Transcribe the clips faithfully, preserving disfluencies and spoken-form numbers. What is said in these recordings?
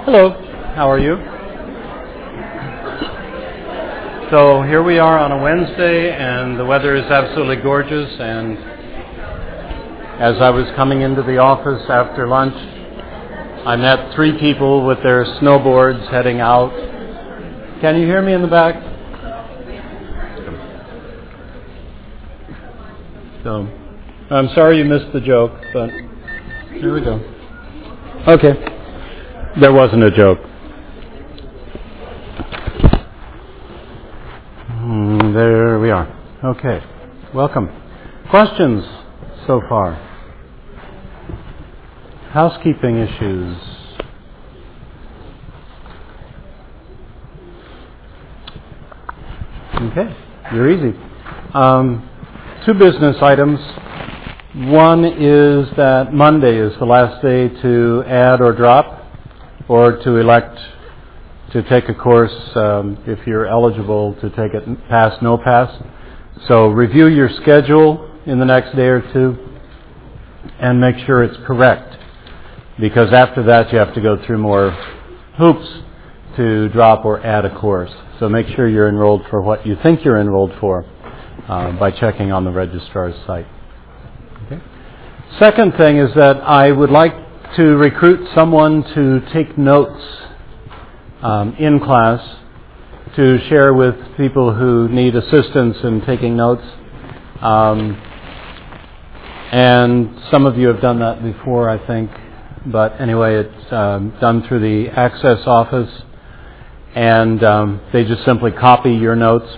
Hello, how are you? So here we are on a Wednesday, and the weather is absolutely gorgeous, and as I was coming into the office after lunch, I met three people with their snowboards heading out. Can you hear me in the back? So, I'm sorry you missed the joke, but here we go. Okay. There wasn't a joke. Mm, there we are. Okay. Welcome. Questions so far? Housekeeping issues? Okay. You're easy. Um, two business items. One is that Monday is the last day to add or drop, or to elect to take a course um, if you're eligible to take it pass, no pass. So review your schedule in the next day or two and make sure it's correct, because after that you have to go through more hoops to drop or add a course. So make sure you're enrolled for what you think you're enrolled for uh, by checking on the registrar's site. Okay. Second thing is that I would like to recruit someone to take notes um, in class to share with people who need assistance in taking notes. Um, and some of you have done that before, I think. But anyway, it's um, done through the Access office. And um, they just simply copy your notes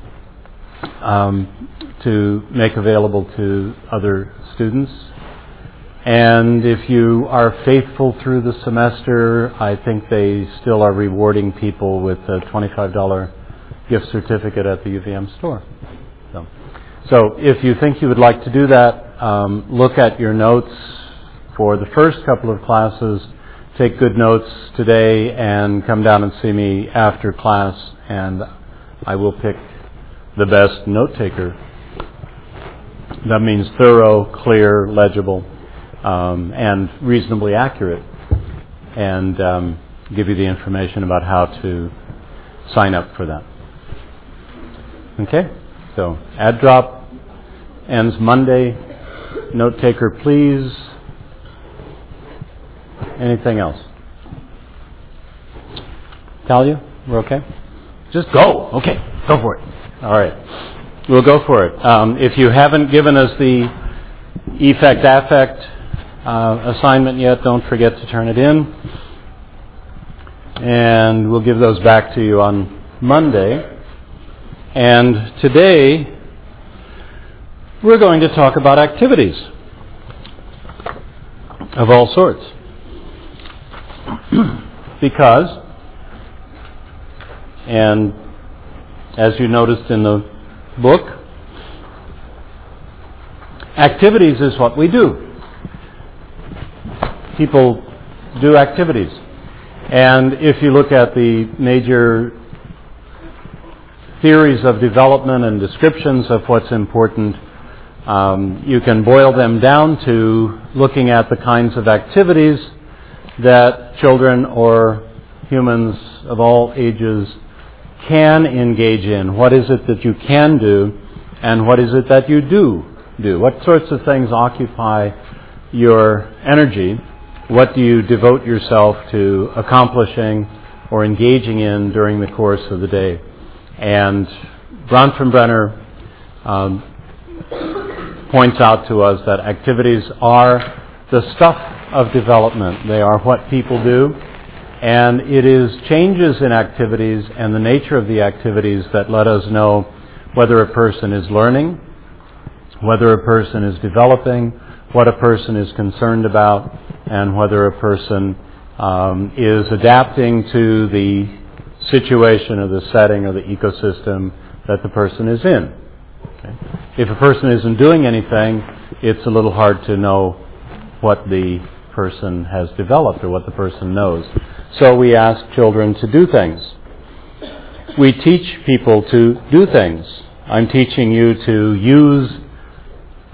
um, to make available to other students. And if you are faithful through the semester, I think they still are rewarding people with a twenty-five dollars gift certificate at the U V M store. So, so if you think you would like to do that, um, look at your notes for the first couple of classes. Take good notes today and come down and see me after class, and I will pick the best note taker. That means thorough, clear, legible, Um, and reasonably accurate, and um, give you the information about how to sign up for that. Okay? So, add drop ends Monday. Note taker, please. Anything else? Talia, we're okay? Just go. Okay, go for it. All right. We'll go for it. Um, if you haven't given us the effect affect Uh, assignment yet, don't forget to turn it in, and we'll give those back to you on Monday. And today we're going to talk about activities of all sorts, because, and as you noticed in the book, activities is what we do. People do activities. And if you look at the major theories of development and descriptions of what's important, um, you can boil them down to looking at the kinds of activities that children or humans of all ages can engage in. What is it that you can do, and what is it that you do do? What sorts of things occupy your energy? What do you devote yourself to accomplishing or engaging in during the course of the day? And Bronfenbrenner um, points out to us that activities are the stuff of development. They are what people do. And it is changes in activities and the nature of the activities that let us know whether a person is learning, whether a person is developing, what a person is concerned about, and whether a person um, is adapting to the situation or the setting or the ecosystem that the person is in. Okay. If a person isn't doing anything, it's a little hard to know what the person has developed or what the person knows. So we ask children to do things. We teach people to do things. I'm teaching you to use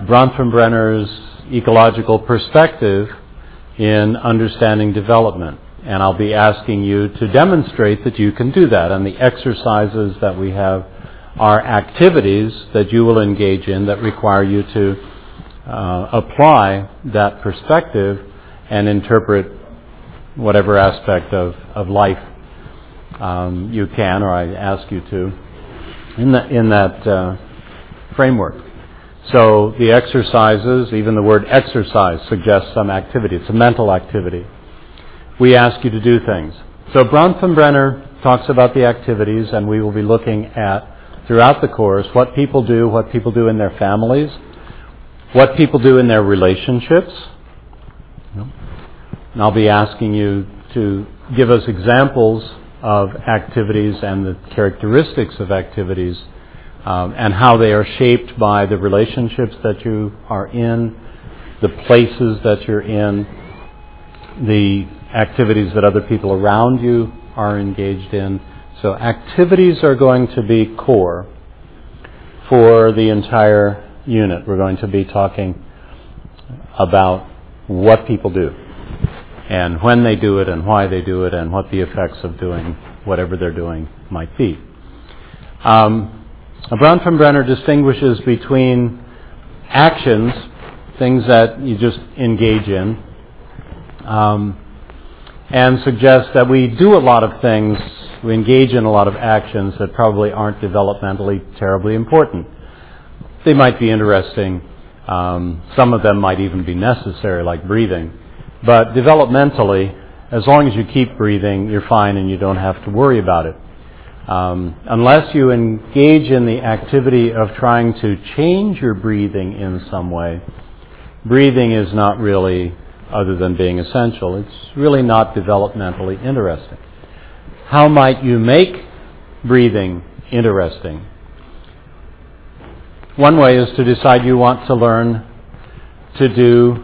Bronfenbrenner's ecological perspective in understanding development. and I'll be asking you to demonstrate that you can do that. And the exercises that we have are activities that you will engage in that require you to uh, apply that perspective and interpret whatever aspect of, of life um, you can, or I ask you to, in, the, in that uh, framework. So the exercises, even the word exercise suggests some activity. It's a mental activity. We ask you to do things. So Bronfenbrenner talks about the activities, and we will be looking at, throughout the course, what people do, what people do in their families, what people do in their relationships. And I'll be asking you to give us examples of activities and the characteristics of activities, um, and how they are shaped by the relationships that you are in, the places that you're in, the activities that other people around you are engaged in. So activities are going to be core for the entire unit. We're going to be talking about what people do, and when they do it, and why they do it, and what the effects of doing whatever they're doing might be. Um, Bronfenbrenner distinguishes between actions, things that you just engage in, um, and suggests that we do a lot of things, we engage in a lot of actions that probably aren't developmentally terribly important. They might be interesting. Um, some of them might even be necessary, like breathing. But developmentally, as long as you keep breathing, you're fine and you don't have to worry about it. Um, unless you engage in the activity of trying to change your breathing in some way, breathing is not really, other than being essential, it's really not developmentally interesting. How might you make breathing interesting? One way is to decide you want to learn to do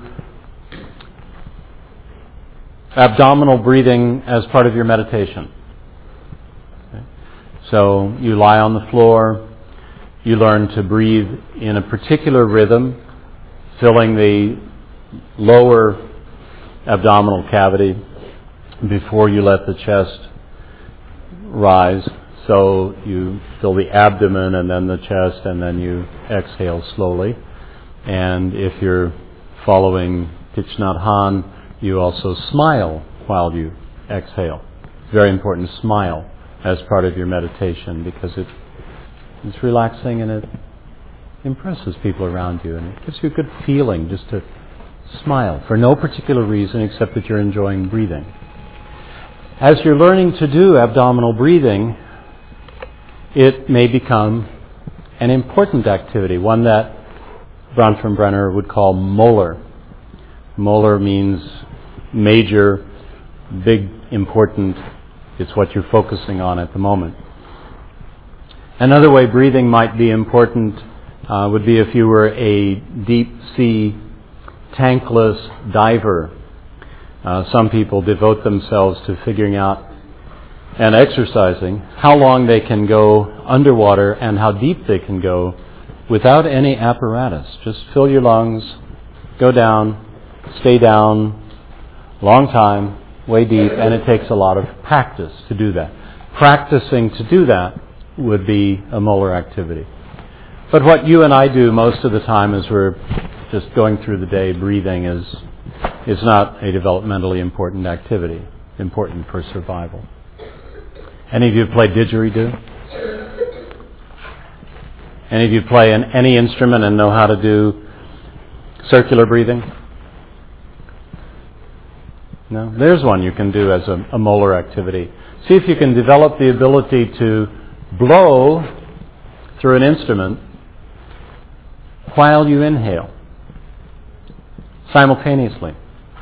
abdominal breathing as part of your meditation. Okay. So you lie on the floor, you learn to breathe in a particular rhythm, filling the lower abdominal cavity before you let the chest rise. So you fill the abdomen and then the chest, and then you exhale slowly. And if you're following Thich Nhat Hanh, you also smile while you exhale. It's very important to smile as part of your meditation, because it, it's relaxing and it impresses people around you, and it gives you a good feeling just to smile for no particular reason except that you're enjoying breathing. As you're learning to do abdominal breathing, it may become an important activity, one that Bronfenbrenner would call molar. Molar means major, big, important. It's what you're focusing on at the moment. Another way breathing might be important uh, would be if you were a deep sea tankless diver. Uh, some people devote themselves to figuring out and exercising how long they can go underwater and how deep they can go without any apparatus. Just fill your lungs, go down, stay down, long time, way deep, and it takes a lot of practice to do that. Practicing to do that would be a molar activity. But what you and I do most of the time as we're just going through the day breathing is, is not a developmentally important activity, important for survival. Any of you play didgeridoo? Any of you play an, any instrument and know how to do circular breathing? No? There's one you can do as a, a molar activity. See if you can develop the ability to blow through an instrument while you inhale, simultaneously.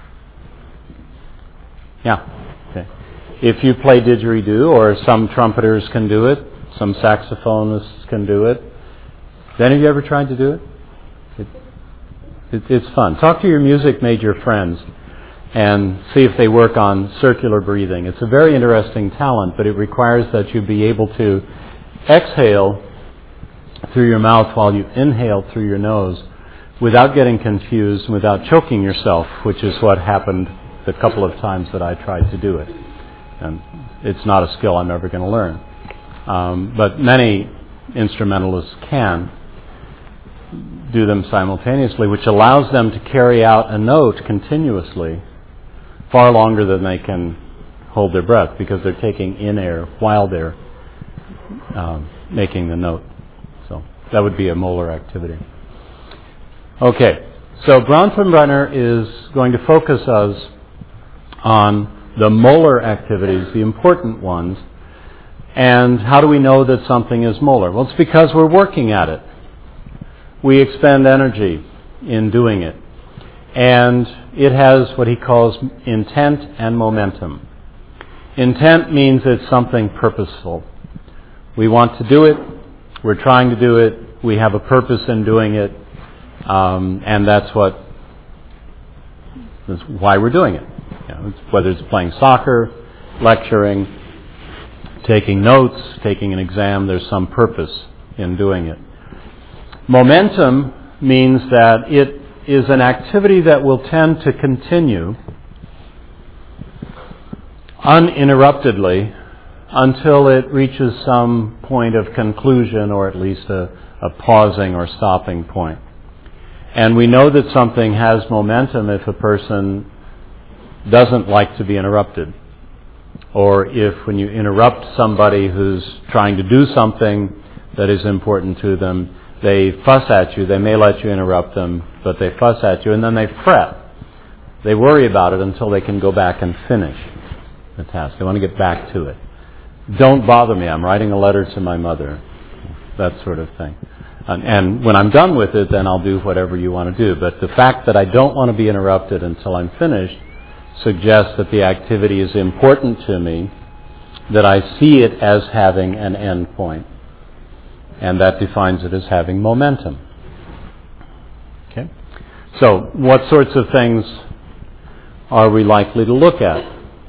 Yeah. Okay. If you play didgeridoo, or some trumpeters can do it, some saxophonists can do it. Have any of you ever tried to do it? It, it? It's fun. Talk to your music major friends and see if they work on circular breathing. It's a very interesting talent, but it requires that you be able to exhale through your mouth while you inhale through your nose without getting confused, without choking yourself, which is what happened the couple of times that I tried to do it. And it's not a skill I'm ever going to learn. Um, but many instrumentalists can do them simultaneously, which allows them to carry out a note continuously far longer than they can hold their breath, because they're taking in air while they're um, making the note. So that would be a molar activity. Okay, so Bronfenbrenner is going to focus us on the molar activities, the important ones. And how do we know that something is molar? Well, it's because we're working at it. We expend energy in doing it. And it has what he calls intent and momentum. Intent means it's something purposeful. We want to do it. We're trying to do it. We have a purpose in doing it. Um, and that's what, that's why we're doing it. You know, it's, whether it's playing soccer, lecturing, taking notes, taking an exam, there's some purpose in doing it. Momentum means that it is an activity that will tend to continue uninterruptedly until it reaches some point of conclusion, or at least a, a pausing or stopping point. And we know that something has momentum if a person doesn't like to be interrupted, or if when you interrupt somebody who's trying to do something that is important to them, they fuss at you. They may let you interrupt them, but they fuss at you, and then they fret. They worry about it until they can go back and finish the task. They want to get back to it. Don't bother me. I'm writing a letter to my mother. That sort of thing. And, and when I'm done with it, then I'll do whatever you want to do. But the fact that I don't want to be interrupted until I'm finished suggests that the activity is important to me, that I see it as having an end point. And that defines it as having momentum. Okay? So, what sorts of things are we likely to look at?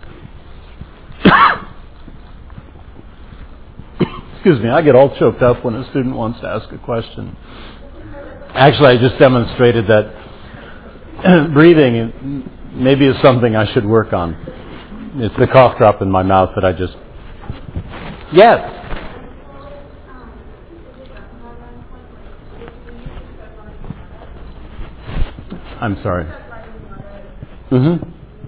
Excuse me, I get all choked up when a student wants to ask a question. Actually, I just demonstrated that breathing maybe is something I should work on. It's the cough drop in my mouth that I just... Yes! I'm sorry. Mm-hmm.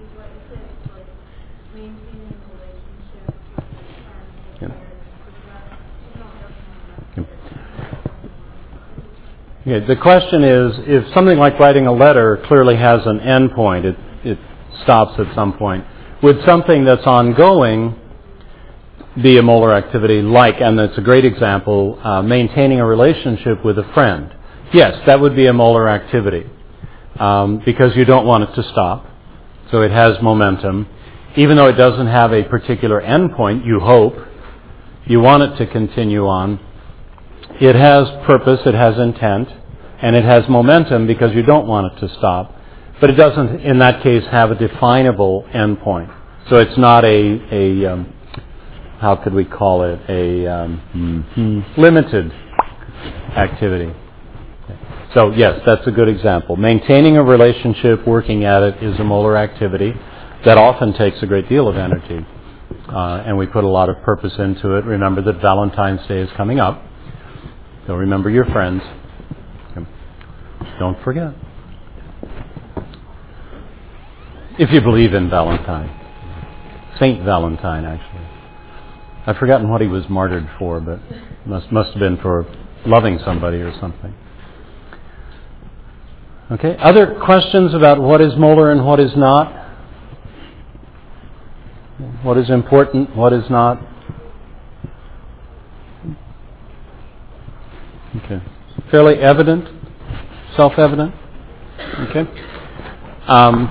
Okay, the question is, if something like writing a letter clearly has an end point, it, it stops at some point, would something that's ongoing be a molar activity like, and it's a great example, uh, maintaining a relationship with a friend? Yes, that would be a molar activity, um, because you don't want it to stop, so it has momentum. Even though it doesn't have a particular end point, you hope, you want it to continue on. It has purpose, it has intent, and it has momentum because you don't want it to stop. But it doesn't, in that case, have a definable end point. So it's not a, a um, how could we call it, a um, mm-hmm. limited activity. So yes, that's a good example. Maintaining a relationship, working at it, is a molar activity that often takes a great deal of energy. Uh, and we put a lot of purpose into it. Remember that Valentine's Day is coming up. So remember your friends. Don't forget. If you believe in Valentine. Saint Valentine, actually. I've forgotten what he was martyred for, but must must have been for loving somebody or something. Okay, other questions about what is molar and what is not? What is important, what is not? Okay. Fairly evident? Self-evident? Okay. Um,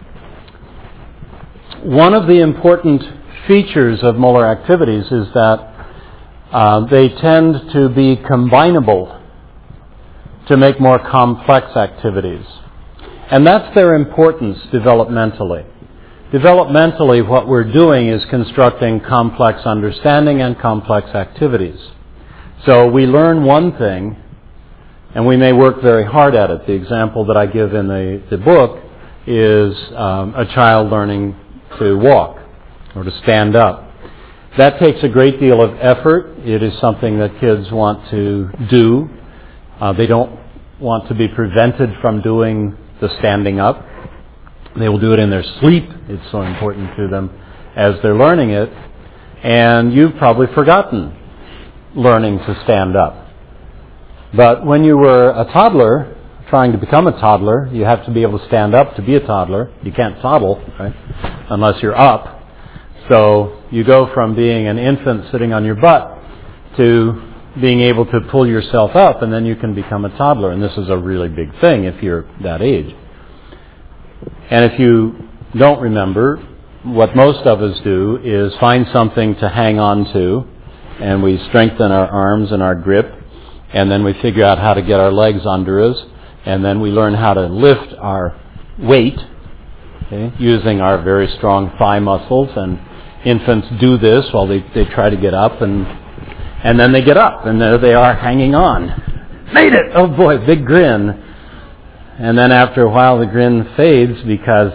one of the important features of molar activities is that uh, they tend to be combinable to make more complex activities. And that's their importance developmentally. Developmentally, what we're doing is constructing complex understanding and complex activities. So we learn one thing, and we may work very hard at it. The example that I give in the, the book is um, a child learning to walk or to stand up. That takes a great deal of effort. It is something that kids want to do. Uh, they don't want to be prevented from doing the standing up. They will do it in their sleep. It's so important to them as they're learning it. And you've probably forgotten learning to stand up. But when you were a toddler, trying to become a toddler, you have to be able to stand up to be a toddler. You can't toddle, right, unless you're up. So you go from being an infant sitting on your butt to being able to pull yourself up, and then you can become a toddler. And this is a really big thing if you're that age. And if you don't remember, what most of us do is find something to hang on to, and we strengthen our arms and our grip, and then we figure out how to get our legs under us, and then we learn how to lift our weight, okay, using our very strong thigh muscles. And infants do this while they, they try to get up, and and then they get up, and there they are hanging on. Made it! Oh boy, big grin. And then after a while the grin fades because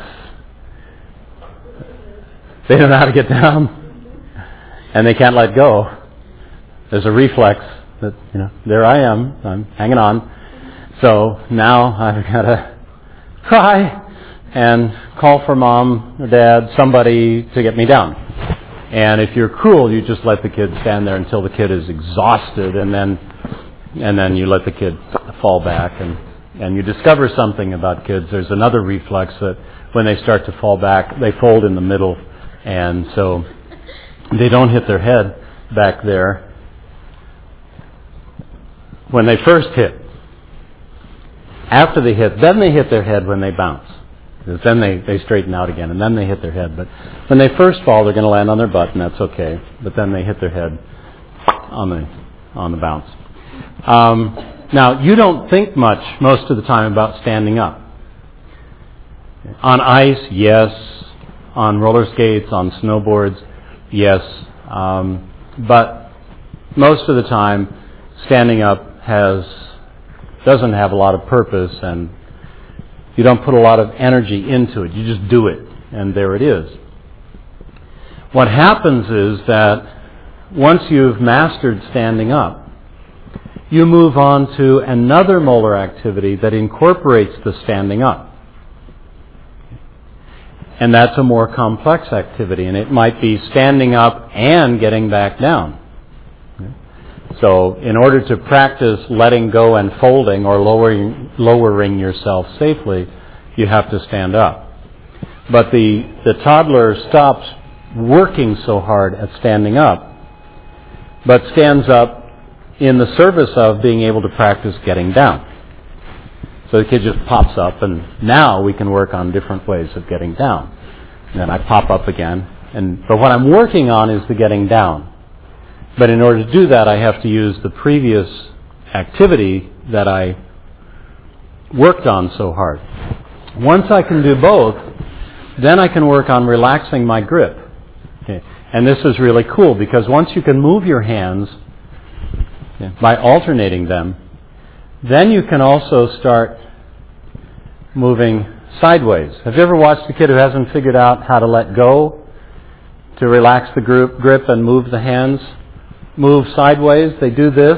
they don't know how to get down, and they can't let go. There's a reflex that, you know, there I am, I'm hanging on. So now I've got to cry and call for mom or dad, somebody to get me down. And if you're cruel, you just let the kid stand there until the kid is exhausted, and then and then you let the kid fall back. And, and you discover something about kids. There's another reflex that when they start to fall back, they fold in the middle, and so they don't hit their head back there when they first hit. After they hit, then they hit their head when they bounce. Because then they, they straighten out again, and then they hit their head. But when they first fall, they're going to land on their butt, and that's okay. But then they hit their head on the on the bounce. Um, now, you don't think much most of the time about standing up. On ice, yes. On roller skates, on snowboards, yes. Um, but most of the time, standing up has doesn't have a lot of purpose, and you don't put a lot of energy into it. You just do it, and there it is. What happens is that once you've mastered standing up, you move on to another molar activity that incorporates the standing up. And that's a more complex activity, and it might be standing up and getting back down. So in order to practice letting go and folding or lowering, lowering yourself safely, you have to stand up. But the, the toddler stops working so hard at standing up, but stands up in the service of being able to practice getting down. So the kid just pops up, and now we can work on different ways of getting down. And then I pop up again, and but what I'm working on is the getting down. But in order to do that, I have to use the previous activity that I worked on so hard. Once I can do both, then I can work on relaxing my grip. Okay. And this is really cool, because once you can move your hands, okay, by alternating them, then you can also start moving sideways. Have you ever watched a kid who hasn't figured out how to let go, to relax the grip, grip and move the hands? Move sideways, they do this,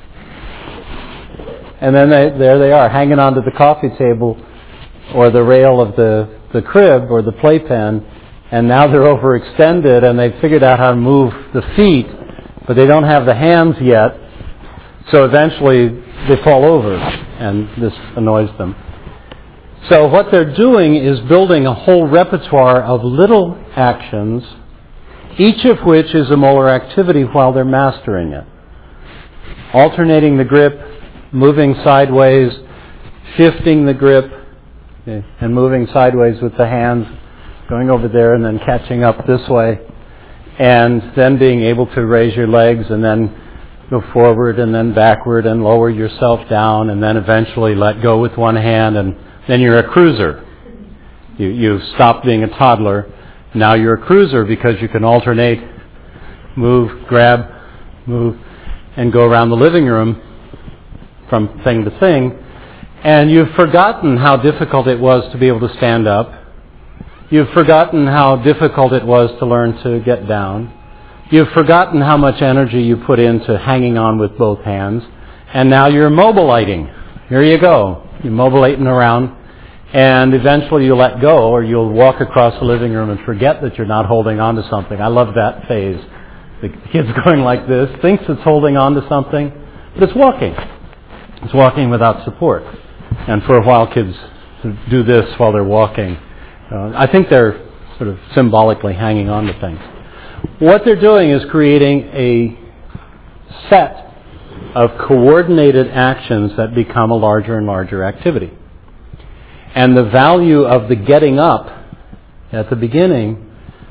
and then they, there they are, hanging onto the coffee table or the rail of the, the crib or the playpen, and now they're overextended, and they've figured out how to move the feet, but they don't have the hands yet, so eventually they fall over, and this annoys them. So what they're doing is building a whole repertoire of little actions, each of which is a molar activity while they're mastering it. Alternating the grip, moving sideways, shifting the grip, okay, and moving sideways with the hands, going over there and then catching up this way, and then being able to raise your legs and then go forward and then backward and lower yourself down and then eventually let go with one hand, and then you're a cruiser. You, you've stopped being a toddler. Now you're a cruiser because you can alternate, move, grab, move, and go around the living room from thing to thing. And you've forgotten how difficult it was to be able to stand up. You've forgotten how difficult it was to learn to get down. You've forgotten how much energy you put into hanging on with both hands. And now you're mobiliting. Here you go. You're mobilating around. And eventually you let go, or you'll walk across the living room and forget that you're not holding on to something. I love that phase. The kid's going like this, thinks it's holding on to something, but it's walking. It's walking without support. And for a while kids do this while they're walking. Uh, I think they're sort of symbolically hanging on to things. What they're doing is creating a set of coordinated actions that become a larger and larger activity. And the value of the getting up at the beginning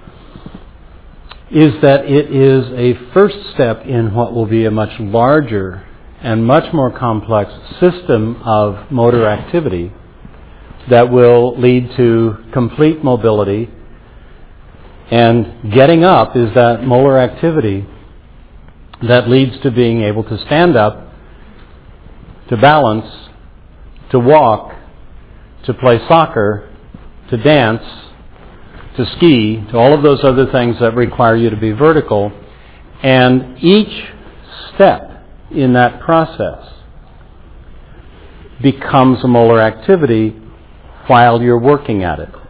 is that it is a first step in what will be a much larger and much more complex system of motor activity that will lead to complete mobility. And getting up is that motor activity that leads to being able to stand up, to balance, to walk, to play soccer, to dance, to ski, to all of those other things that require you to be vertical. And each step in that process becomes a molar activity while you're working at it.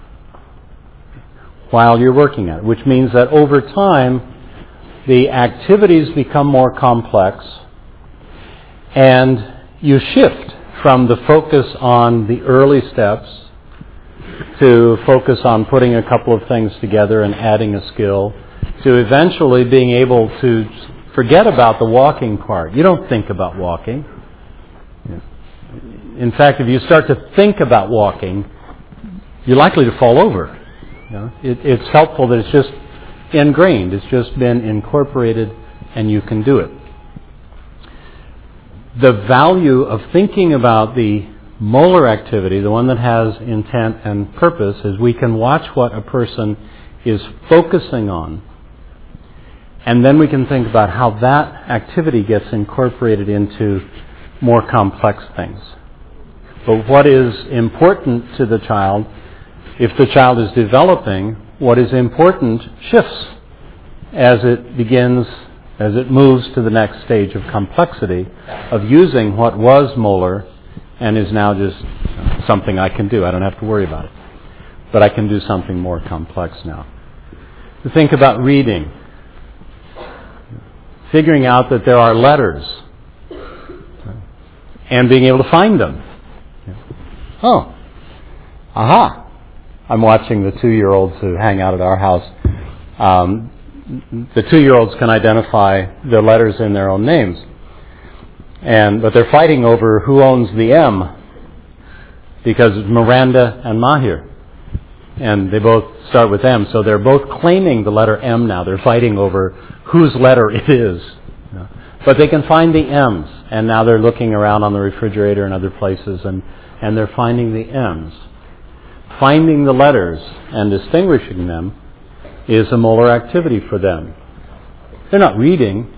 While you're working at it, which means that over time, the activities become more complex, and you shift from the focus on the early steps to focus on putting a couple of things together and adding a skill, to eventually being able to forget about the walking part. You don't think about walking. In fact, if you start to think about walking, you're likely to fall over. You know, it, it's helpful that it's just ingrained. It's just been incorporated, and you can do it. The value of thinking about the molar activity, the one that has intent and purpose, is we can watch what a person is focusing on, and then we can think about how that activity gets incorporated into more complex things. But what is important to the child, if the child is developing, what is important shifts as it begins, as it moves to the next stage of complexity, of using what was molar and is now just something I can do. I don't have to worry about it. But I can do something more complex now. To think about reading. Figuring out that there are letters. And being able to find them. Oh. Aha. I'm watching the two-year-olds who hang out at our house. Um, the two-year-olds can identify the letters in their own names. And but they're fighting over who owns the M, because it's Miranda and Mahir. And they both start with M, so they're both claiming the letter M now. They're fighting over whose letter it is. But they can find the M's, and now they're looking around on the refrigerator and other places, and, and they're finding the M's. Finding the letters and distinguishing them is a molar activity for them. They're not reading,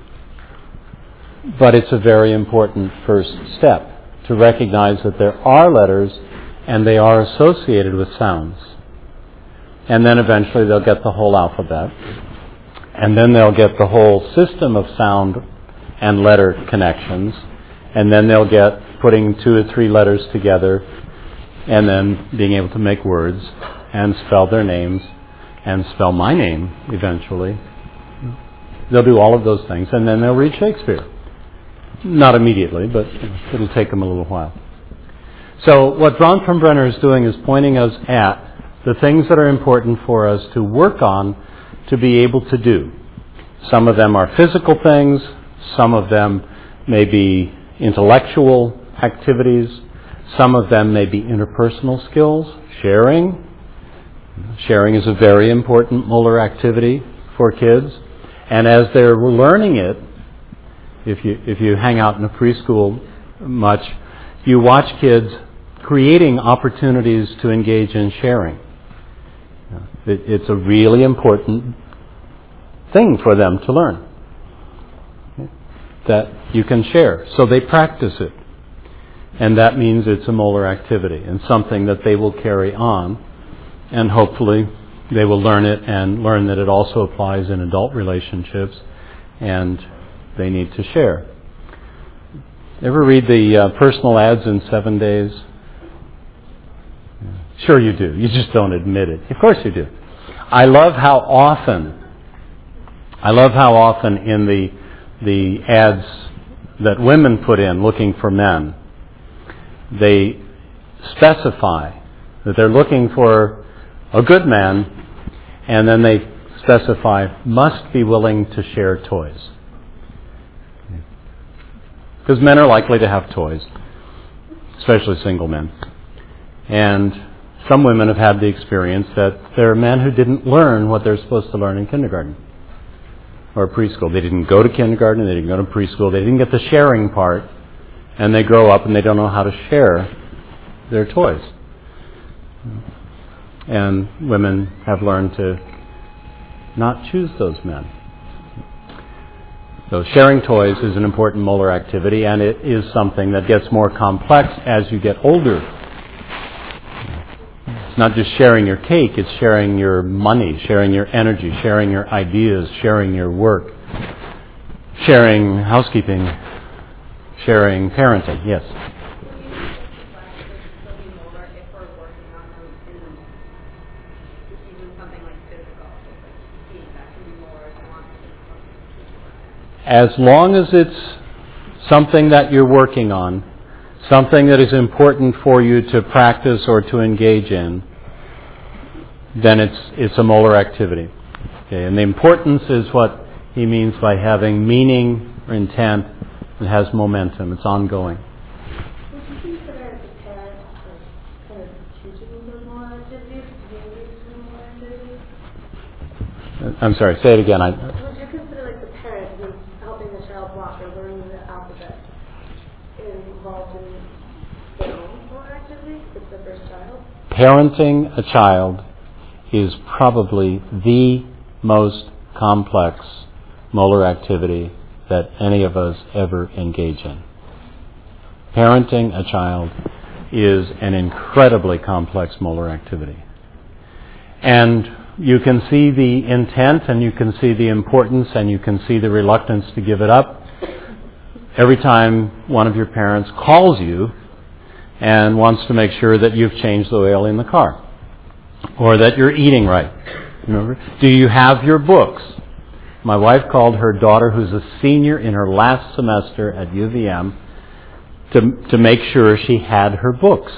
but it's a very important first step to recognize that there are letters and they are associated with sounds. And then eventually they'll get the whole alphabet. And then they'll get the whole system of sound and letter connections. And then they'll get putting two or three letters together and then being able to make words and spell their names and spell my name eventually. They'll do all of those things, and then they'll read Shakespeare. Not immediately, but it'll take them a little while. So what Bronfenbrenner is doing is pointing us at the things that are important for us to work on to be able to do. Some of them are physical things. Some of them may be intellectual activities. Some of them may be interpersonal skills, sharing. Sharing is a very important molar activity for kids. And as they're learning it, if you if you hang out in a preschool much, you watch kids creating opportunities to engage in sharing. It, it's a really important thing for them to learn, that you can share. So they practice it. And that means it's a molar activity and something that they will carry on. And hopefully they will learn it and learn that it also applies in adult relationships and they need to share. Ever read the uh, personal ads in Seven Days? Sure you do. You just don't admit it. Of course you do. I love how often, I love how often in the the ads that women put in looking for men, they specify that they're looking for a good man, and then they specify must be willing to share toys. Because men are likely to have toys, especially single men. And some women have had the experience that there are men who didn't learn what they're supposed to learn in kindergarten or preschool. They didn't go to kindergarten, they didn't go to preschool, they didn't get the sharing part, and they grow up and they don't know how to share their toys. And women have learned to not choose those men. So sharing toys is an important molar activity, and it is something that gets more complex as you get older. It's not just sharing your cake, it's sharing your money, sharing your energy, sharing your ideas, sharing your work, sharing housekeeping, sharing parenting. Yes? As long as it's something that you're working on, something that is important for you to practice or to engage in, then it's it's a molar activity. Okay, and the importance is what he means by having meaning or intent. It has momentum. It's ongoing. Would you consider the parents as kind of teaching the molar activities, to engage in molar activities? I'm sorry. Say it again. I, Would you consider like the parent who's helping the child walk or learning the alphabet involved in their own molar activity with the first child? Parenting a child is probably the most complex molar activity that any of us ever engage in. Parenting a child is an incredibly complex molar activity. And you can see the intent and you can see the importance and you can see the reluctance to give it up every time one of your parents calls you and wants to make sure that you've changed the oil in the car or that you're eating right. Remember? Do you have your books? My wife called her daughter, who's a senior in her last semester at U V M, to to make sure she had her books.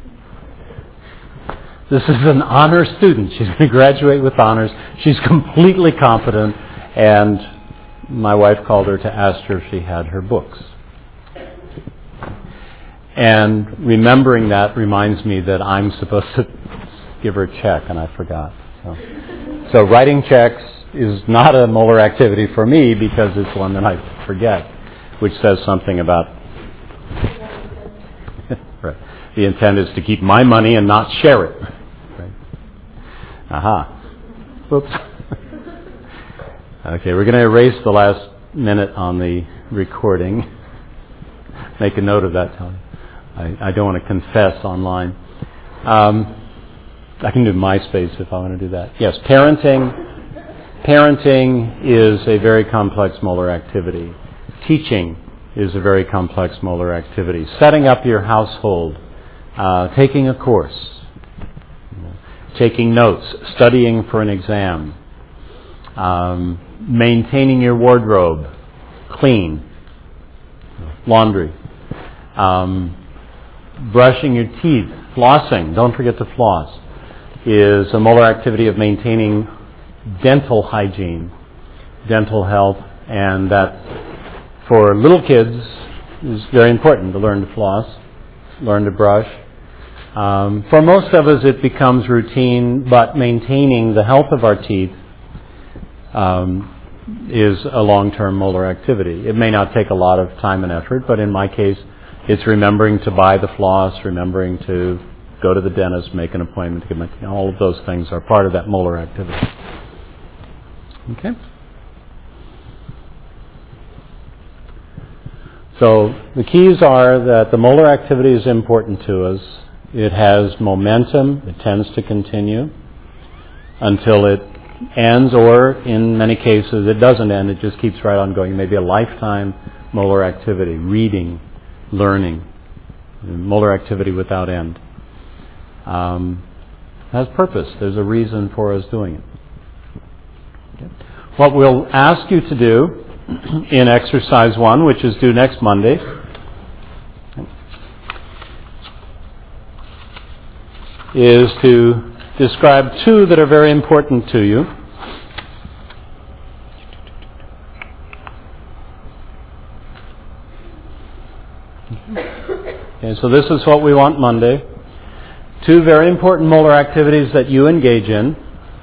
This is an honor student. She's going to graduate with honors. She's completely competent, and my wife called her to ask her if she had her books. And remembering that reminds me that I'm supposed to give her a check, and I forgot. So, so writing checks is not a molar activity for me because it's one that I forget, which says something about right. The intent is to keep my money and not share it. Right. Aha. Whoops. Okay, we're going to erase the last minute on the recording. Make a note of that, Tony. I, I don't want to confess online. Um, I can do MySpace if I want to do that. Yes, parenting. Parenting is a very complex molar activity. Teaching is a very complex molar activity. Setting up your household, uh, taking a course, taking notes, studying for an exam, um, maintaining your wardrobe clean, laundry, um, brushing your teeth, flossing, don't forget to floss, is a molar activity of maintaining dental hygiene, dental health, and that for little kids is very important to learn to floss, learn to brush. Um, for most of us it becomes routine, but maintaining the health of our teeth um, is a long-term molar activity. It may not take a lot of time and effort, but in my case it's remembering to buy the floss, remembering to go to the dentist, make an appointment, to get my, you know, all of those things are part of that molar activity. Okay? So the keys are that the molar activity is important to us. It has momentum. It tends to continue until it ends, or in many cases it doesn't end. It just keeps right on going. Maybe a lifetime molar activity, reading, learning, molar activity without end. Um, has purpose. There's a reason for us doing it. Okay. What we'll ask you to do in exercise one, which is due next Monday, is to describe two that are very important to you. Okay, so this is what we want Monday. Two very important molar activities that you engage in.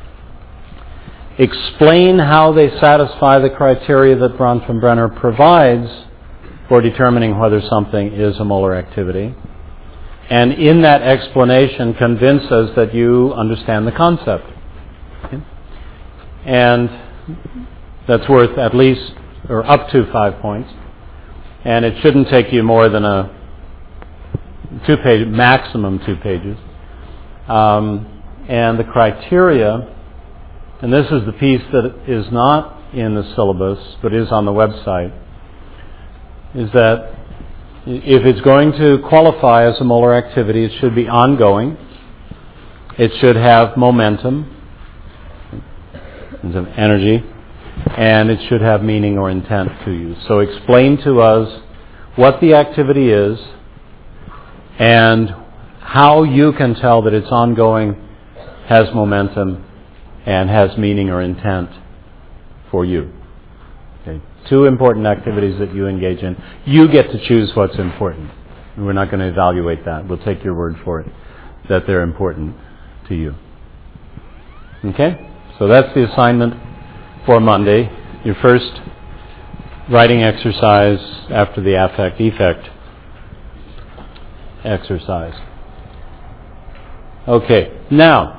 Explain how they satisfy the criteria that Bronfenbrenner provides for determining whether something is a molar activity. And in that explanation, convince us that you understand the concept. Okay? And that's worth at least, or up to five points. And it shouldn't take you more than a two page, maximum two pages. Um, and the criteria, and this is the piece that is not in the syllabus, but is on the website, is that if it's going to qualify as a molar activity, it should be ongoing. It should have momentum, of energy, and it should have meaning or intent to you. So explain to us what the activity is and how you can tell that it's ongoing, has momentum, and has meaning or intent for you. Okay. Two important activities that you engage in. You get to choose what's important. We're not going to evaluate that. We'll take your word for it, that they're important to you. Okay? So that's the assignment for Monday. Your first writing exercise after the affect-effect exercise. Okay. Now,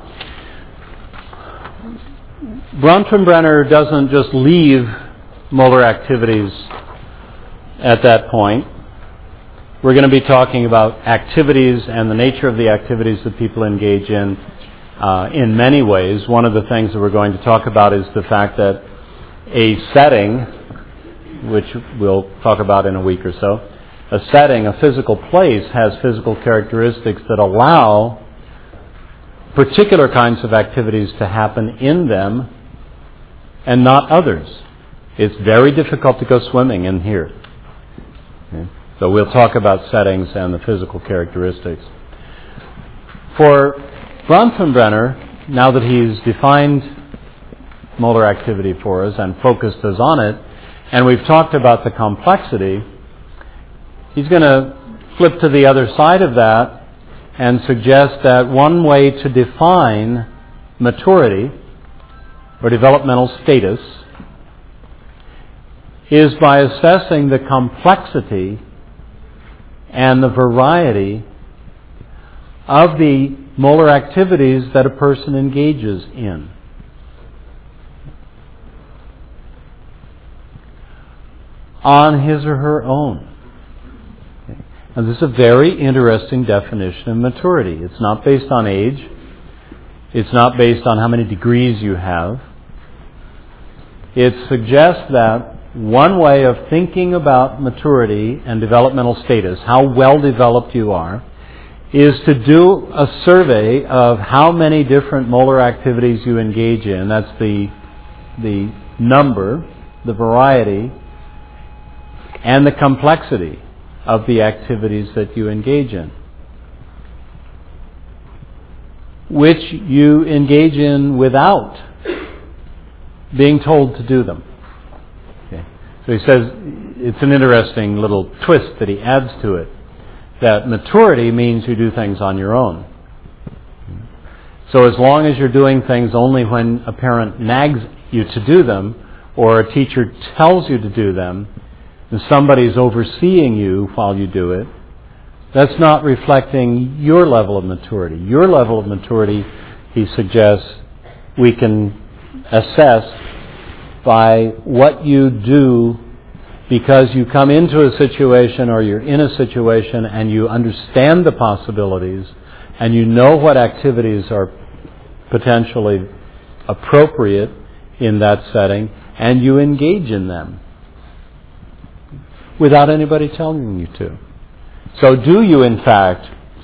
Bronfenbrenner doesn't just leave molar activities at that point. We're going to be talking about activities and the nature of the activities that people engage in uh, in many ways. One of the things that we're going to talk about is the fact that a setting, which we'll talk about in a week or so, a setting, a physical place, has physical characteristics that allow particular kinds of activities to happen in them and not others. It's very difficult to go swimming in here. Okay. So we'll talk about settings and the physical characteristics. For Bronfenbrenner, now that he's defined molar activity for us and focused us on it, and we've talked about the complexity, he's going to flip to the other side of that and suggest that one way to define maturity or developmental status is by assessing the complexity and the variety of the molar activities that a person engages in. On his or her own. Okay. And this is a very interesting definition of maturity. It's not based on age. It's not based on how many degrees you have. It suggests that one way of thinking about maturity and developmental status, how well developed you are, is to do a survey of how many different molar activities you engage in. That's the, the number, the variety, and the complexity of the activities that you engage in, which you engage in without being told to do them. Okay. So he says it's an interesting little twist that he adds to it, that maturity means you do things on your own. So as long as you're doing things only when a parent nags you to do them, or a teacher tells you to do them, and somebody's overseeing you while you do it, that's not reflecting your level of maturity. Your level of maturity, he suggests, we can assess by what you do because you come into a situation or you're in a situation and you understand the possibilities and you know what activities are potentially appropriate in that setting, and you engage in them without anybody telling you to. So do you, in fact,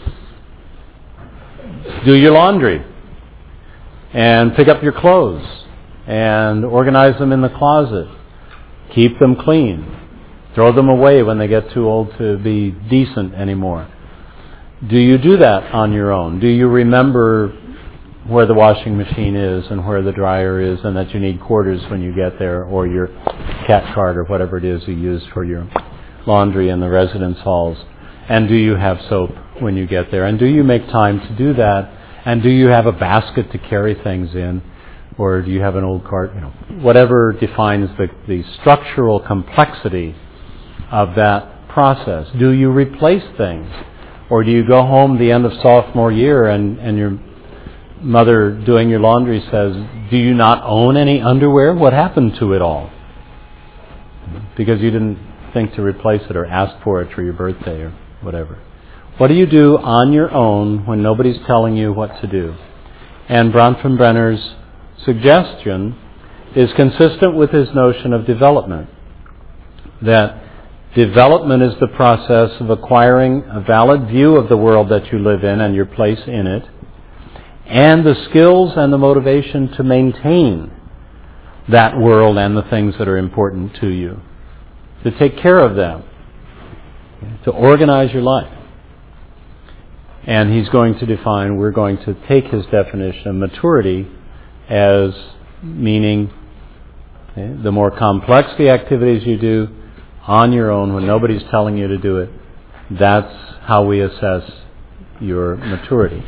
do your laundry and pick up your clothes and organize them in the closet, keep them clean, throw them away when they get too old to be decent anymore? Do you do that on your own? Do you remember where the washing machine is and where the dryer is, and that you need quarters when you get there, or your cat card or whatever it is you use for your laundry in the residence halls? And do you have soap when you get there? And do you make time to do that? And do you have a basket to carry things in? Or do you have an old cart? You know, whatever defines the, the structural complexity of that process. Do you replace things? Or do you go home the end of sophomore year and, and your mother doing your laundry says, do you not own any underwear? What happened to it all? Because you didn't think to replace it or ask for it for your birthday or whatever. What do you do on your own when nobody's telling you what to do? And Bronfenbrenner's suggestion is consistent with his notion of development. That development is the process of acquiring a valid view of the world that you live in and your place in it, and the skills and the motivation to maintain that world and the things that are important to you, to take care of them, to organize your life. And he's going to define, we're going to take his definition of maturity as meaning, okay, the more complex the activities you do on your own when nobody's telling you to do it, that's how we assess your maturity.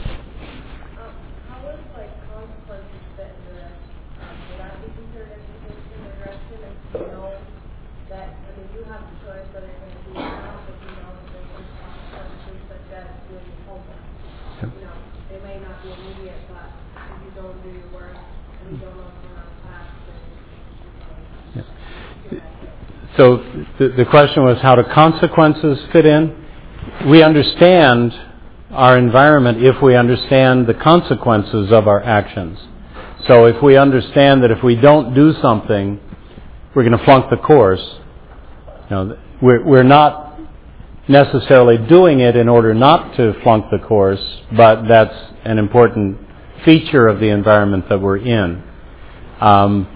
So the, the question was, how do consequences fit in? We understand our environment if we understand the consequences of our actions. So if we understand that if we don't do something, we're going to flunk the course, you know, we're, we're not necessarily doing it in order not to flunk the course, but that's an important feature of the environment that we're in. Um,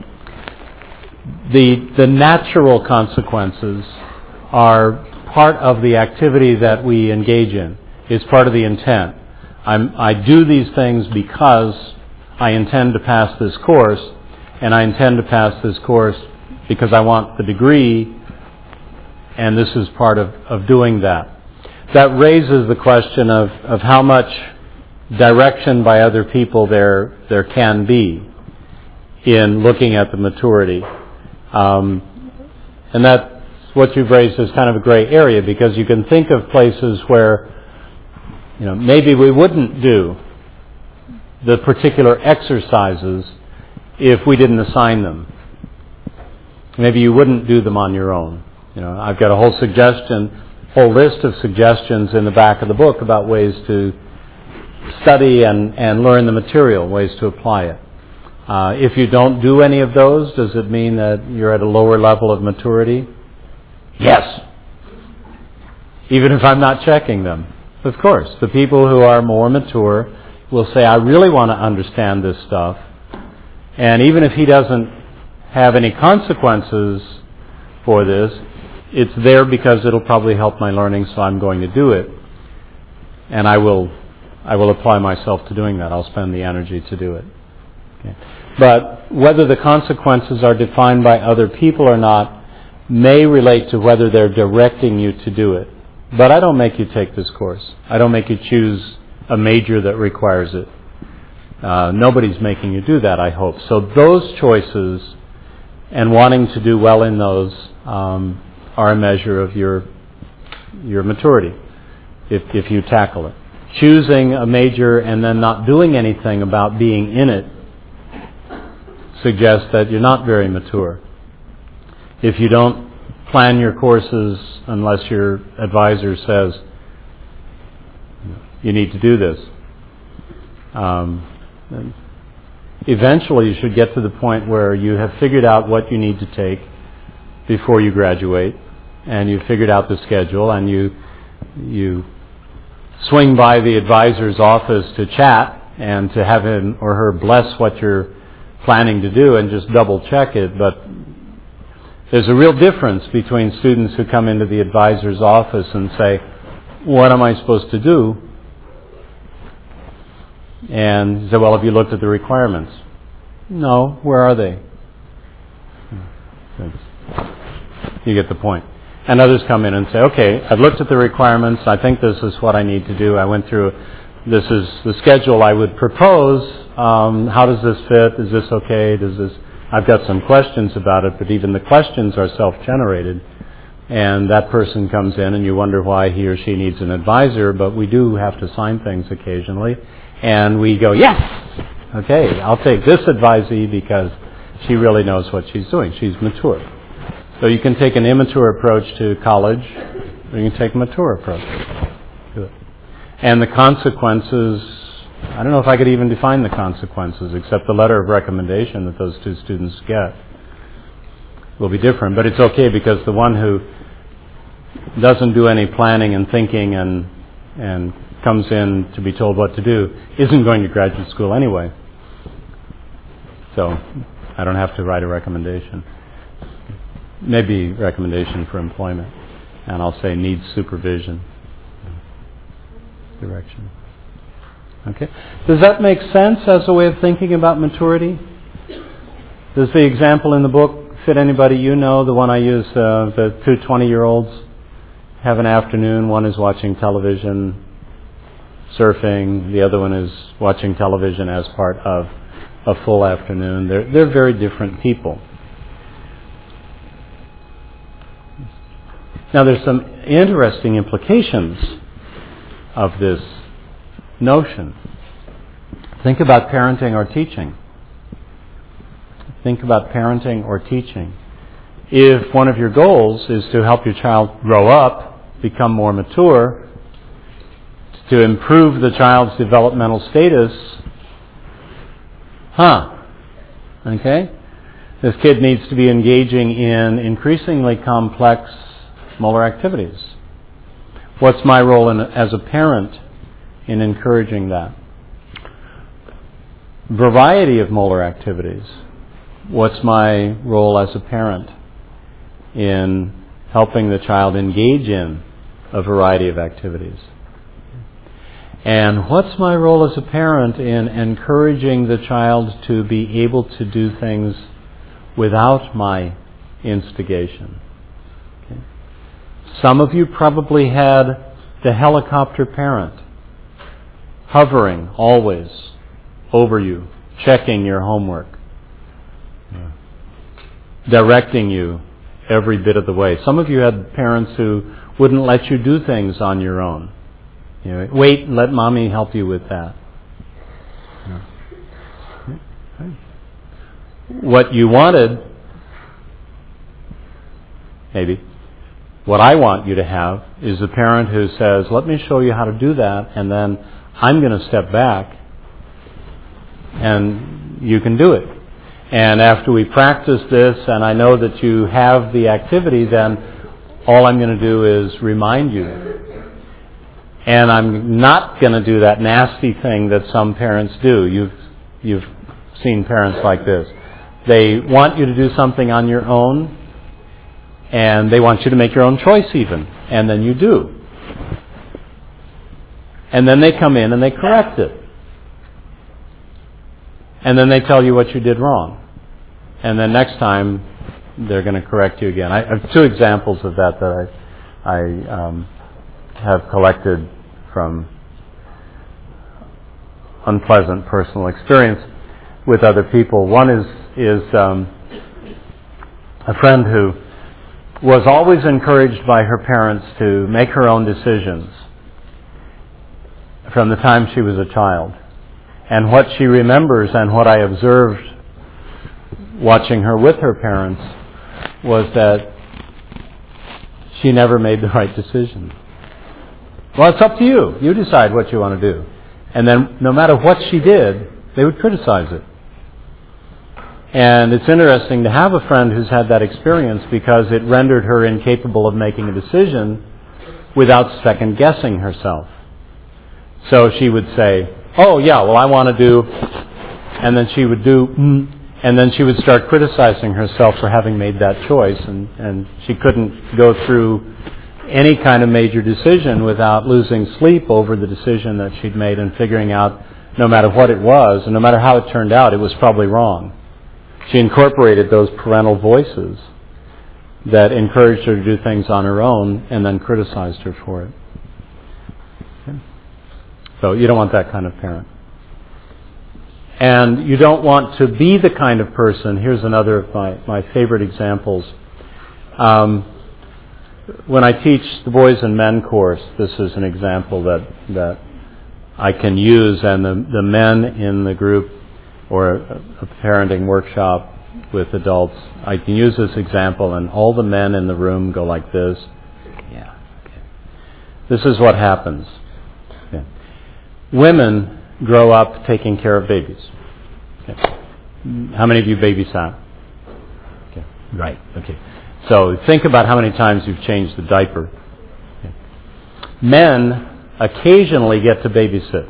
The, the natural consequences are part of the activity that we engage in. It's part of the intent. I'm, I do these things because I intend to pass this course, and I intend to pass this course because I want the degree, and this is part of, of doing that. That raises the question of, of how much direction by other people there there can be in looking at the maturity. Um, and that's what you've raised as kind of a gray area, because you can think of places where, you know, maybe we wouldn't do the particular exercises if we didn't assign them. Maybe you wouldn't do them on your own. You know, I've got a whole suggestion, whole list of suggestions in the back of the book about ways to study and, and learn the material, ways to apply it. Uh, if you don't do any of those, does it mean that you're at a lower level of maturity? Yes. Even if I'm not checking them. Of course, the people who are more mature will say, I really want to understand this stuff. And even if he doesn't have any consequences for this, it's there because it'll probably help my learning, so I'm going to do it. And I will, I will apply myself to doing that. I'll spend the energy to do it. Okay. But whether the consequences are defined by other people or not may relate to whether they're directing you to do it. But I don't make you take this course. I don't make you choose a major that requires it. Uh, nobody's making you do that, I hope. So those choices and wanting to do well in those um, are a measure of your your maturity, if if you tackle it. Choosing a major and then not doing anything about being in it suggests that you're not very mature. If you don't plan your courses unless your advisor says you need to do this. Um, eventually you should get to the point where you have figured out what you need to take before you graduate, and you've figured out the schedule, and you you swing by the advisor's office to chat and to have him or her bless what you're planning to do and just double check it. But there's a real difference between students who come into the advisor's office and say, what am I supposed to do? And say, well, have you looked at the requirements? No, where are they? You get the point. And others come in and say, okay, I've looked at the requirements, I think this is what I need to do, I went through, this is the schedule I would propose, um, how does this fit, is this okay, does this, I've got some questions about it, but even the questions are self-generated, and that person comes in and you wonder why he or she needs an advisor, but we do have to sign things occasionally, and we go, yes, okay, I'll take this advisee because she really knows what she's doing, she's mature. So you can take an immature approach to college, or you can take a mature approach to it. And the consequences, I don't know if I could even define the consequences, except the letter of recommendation that those two students get will be different. But it's okay, because the one who doesn't do any planning and thinking and and comes in to be told what to do isn't going to graduate school anyway. So I don't have to write a recommendation. Maybe recommendation for employment, and I'll say needs supervision, direction. Okay, does that make sense as a way of thinking about maturity? Does the example in the book fit anybody you know? The one I use, uh, the two twenty-year-olds have an afternoon. One is watching television, surfing. The other one is watching television as part of a full afternoon. They're they're very different people. Now, there's some interesting implications of this notion. Think about parenting or teaching. Think about parenting or teaching. If one of your goals is to help your child grow up, become more mature, to improve the child's developmental status, huh, okay? This kid needs to be engaging in increasingly complex Moeller activities. What's my role in, as a parent in encouraging that? Variety of Moeller activities. What's my role as a parent in helping the child engage in a variety of activities? And what's my role as a parent in encouraging the child to be able to do things without my instigation? Some of you probably had the helicopter parent hovering always over you, checking your homework, directing you every bit of the way. Some of you had parents who wouldn't let you do things on your own. You know, wait, let mommy help you with that. What you wanted, maybe, what I want you to have is a parent who says, let me show you how to do that, and then I'm going to step back, and you can do it. And after we practice this, and I know that you have the activity, then all I'm going to do is remind you. And I'm not going to do that nasty thing that some parents do. You've, you've seen parents like this. They want you to do something on your own, and they want you to make your own choice even, and then you do. And then they come in and they correct it. And then they tell you what you did wrong. And then next time, they're going to correct you again. I have two examples of that that I, I um, have collected from unpleasant personal experience with other people. One is, is um, a friend who was always encouraged by her parents to make her own decisions from the time she was a child. And what she remembers and what I observed watching her with her parents was that she never made the right decision. Well, it's up to you. You decide what you want to do. And then no matter what she did, they would criticize it. And it's interesting to have a friend who's had that experience because it rendered her incapable of making a decision without second-guessing herself. So she would say, oh, yeah, well, I want to do, and then she would do, mm, and then she would start criticizing herself for having made that choice, and, and she couldn't go through any kind of major decision without losing sleep over the decision that she'd made and figuring out no matter what it was, and no matter how it turned out, it was probably wrong. She incorporated those parental voices that encouraged her to do things on her own and then criticized her for it. Okay. So you don't want that kind of parent. And you don't want to be the kind of person, here's another of my, my favorite examples. Um, when I teach the Boys and Men course, this is an example that, that I can use, and the, the men in the group or a, a parenting workshop with adults, I can use this example, and all the men in the room go like this. Yeah. Okay. This is what happens. Okay. Women grow up taking care of babies. Okay. How many of you babysat? Okay. Right. Okay. So think about how many times you've changed the diaper. Okay. Men occasionally get to babysit.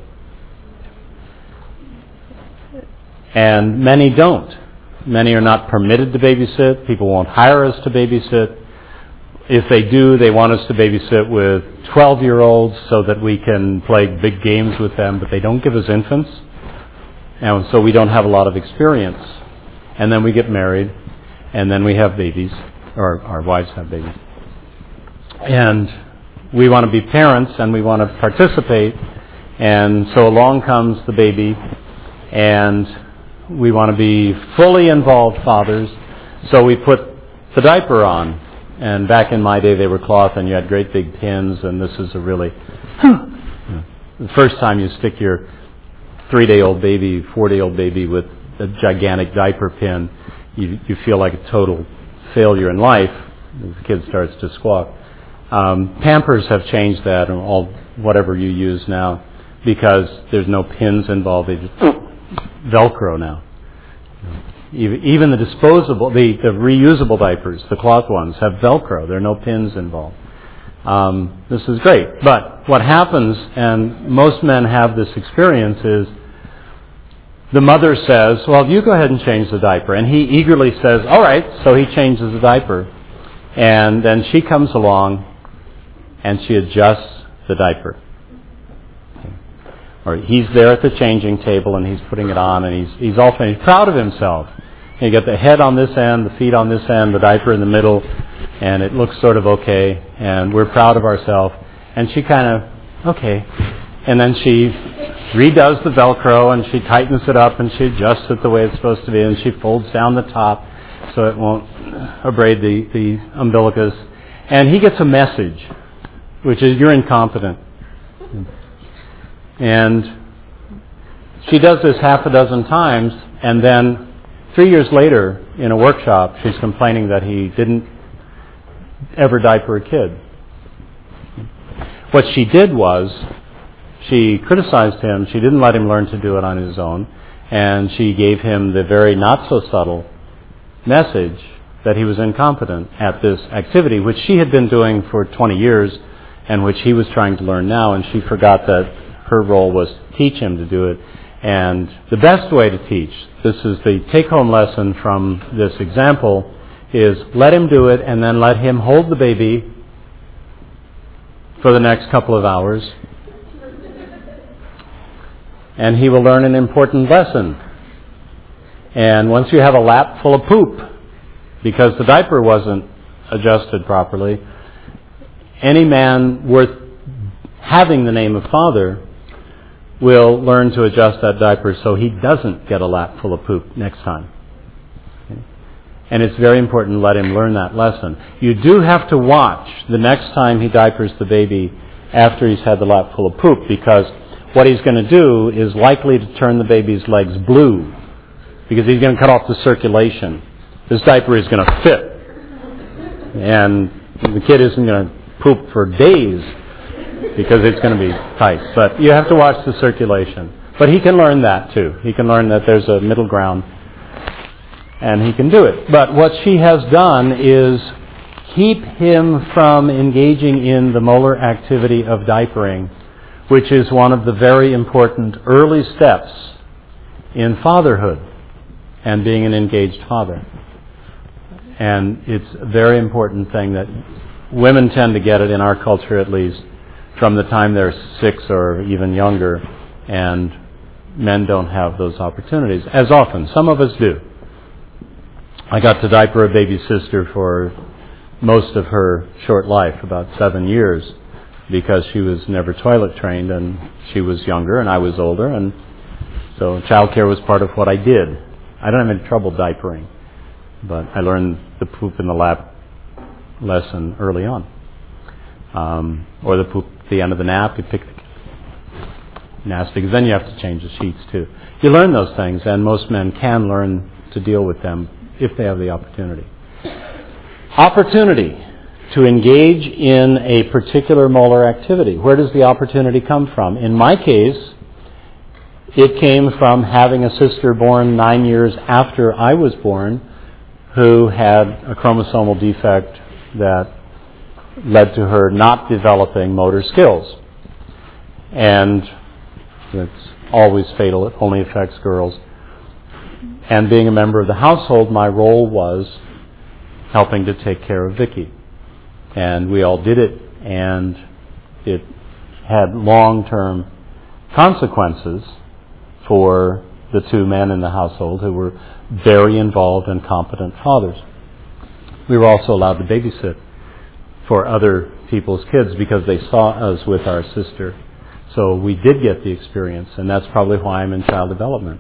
And many don't. Many are not permitted to babysit. People won't hire us to babysit. If they do, they want us to babysit with twelve-year-olds so that we can play big games with them, but they don't give us infants. And so we don't have a lot of experience. And then we get married, and then we have babies, or our wives have babies. And we want to be parents, and we want to participate. And so along comes the baby, and we want to be fully involved fathers, so we put the diaper on. And back in my day, they were cloth, and you had great big pins, and this is a really... the first time you stick your three-day-old baby, four-day-old baby with a gigantic diaper pin, you, you feel like a total failure in life as the kid starts to squawk. Um, Pampers have changed that, and all whatever you use now, because there's no pins involved. They just Velcro now. Even the disposable, the, the reusable diapers, the cloth ones, have Velcro. There are no pins involved. Um, this is great. But what happens, and most men have this experience, is the mother says, well, you go ahead and change the diaper. And he eagerly says, all right, so he changes the diaper. And then she comes along and she adjusts the diaper. Or he's there at the changing table and he's putting it on, and he's he's all finished, proud of himself. And you got the head on this end, the feet on this end, the diaper in the middle, and it looks sort of okay, and we're proud of ourselves. And she kind of, okay. And then she redoes the Velcro, and she tightens it up, and she adjusts it the way it's supposed to be, and she folds down the top so it won't abrade the, the umbilicus. And he gets a message, which is, you're incompetent. And she does this half a dozen times, and then three years later, in a workshop, she's complaining that he didn't ever diaper a kid. What she did was, she criticized him. She didn't let him learn to do it on his own, and she gave him the very not-so-subtle message that he was incompetent at this activity, which she had been doing for twenty years, and which he was trying to learn now, and she forgot that her role was to teach him to do it. And the best way to teach, this is the take-home lesson from this example, is let him do it and then let him hold the baby for the next couple of hours. And he will learn an important lesson. And once you have a lap full of poop, because the diaper wasn't adjusted properly, any man worth having the name of father will learn to adjust that diaper so he doesn't get a lap full of poop next time. Okay? And it's very important to let him learn that lesson. You do have to watch the next time he diapers the baby after he's had the lap full of poop, because what he's going to do is likely to turn the baby's legs blue, because he's going to cut off the circulation. This diaper is going to fit. And The kid isn't going to poop for days because it's going to be tight. But you have to watch the circulation. But he can learn that too. He can learn that there's a middle ground, and he can do it. But what she has done is keep him from engaging in the molar activity of diapering, which is one of the very important early steps in fatherhood and being an engaged father. And it's a very important thing that women tend to get it, in our culture at least, from the time they're six or even younger, and men don't have those opportunities as often. Some of us do. I got to diaper a baby sister for most of her short life, about seven years, because she was never toilet trained, and she was younger and I was older, and so childcare was part of what I did. I don't have any trouble diapering, but I learned the poop in the lap lesson early on. Um, or the poop at the end of the nap, you pick the nasty, because then you have to change the sheets too. You learn those things, and most men can learn to deal with them if they have the opportunity. Opportunity to engage in a particular molar activity. Where does the opportunity come from? In my case, it came from having a sister born nine years after I was born, who had a chromosomal defect that led to her not developing motor skills. And it's always fatal. It only affects girls. And being a member of the household, my role was helping to take care of Vicky. And we all did it, and it had long-term consequences for the two men in the household who were very involved and competent fathers. We were also allowed to babysit for other people's kids because they saw us with our sister. So we did get the experience, and that's probably why I'm in child development.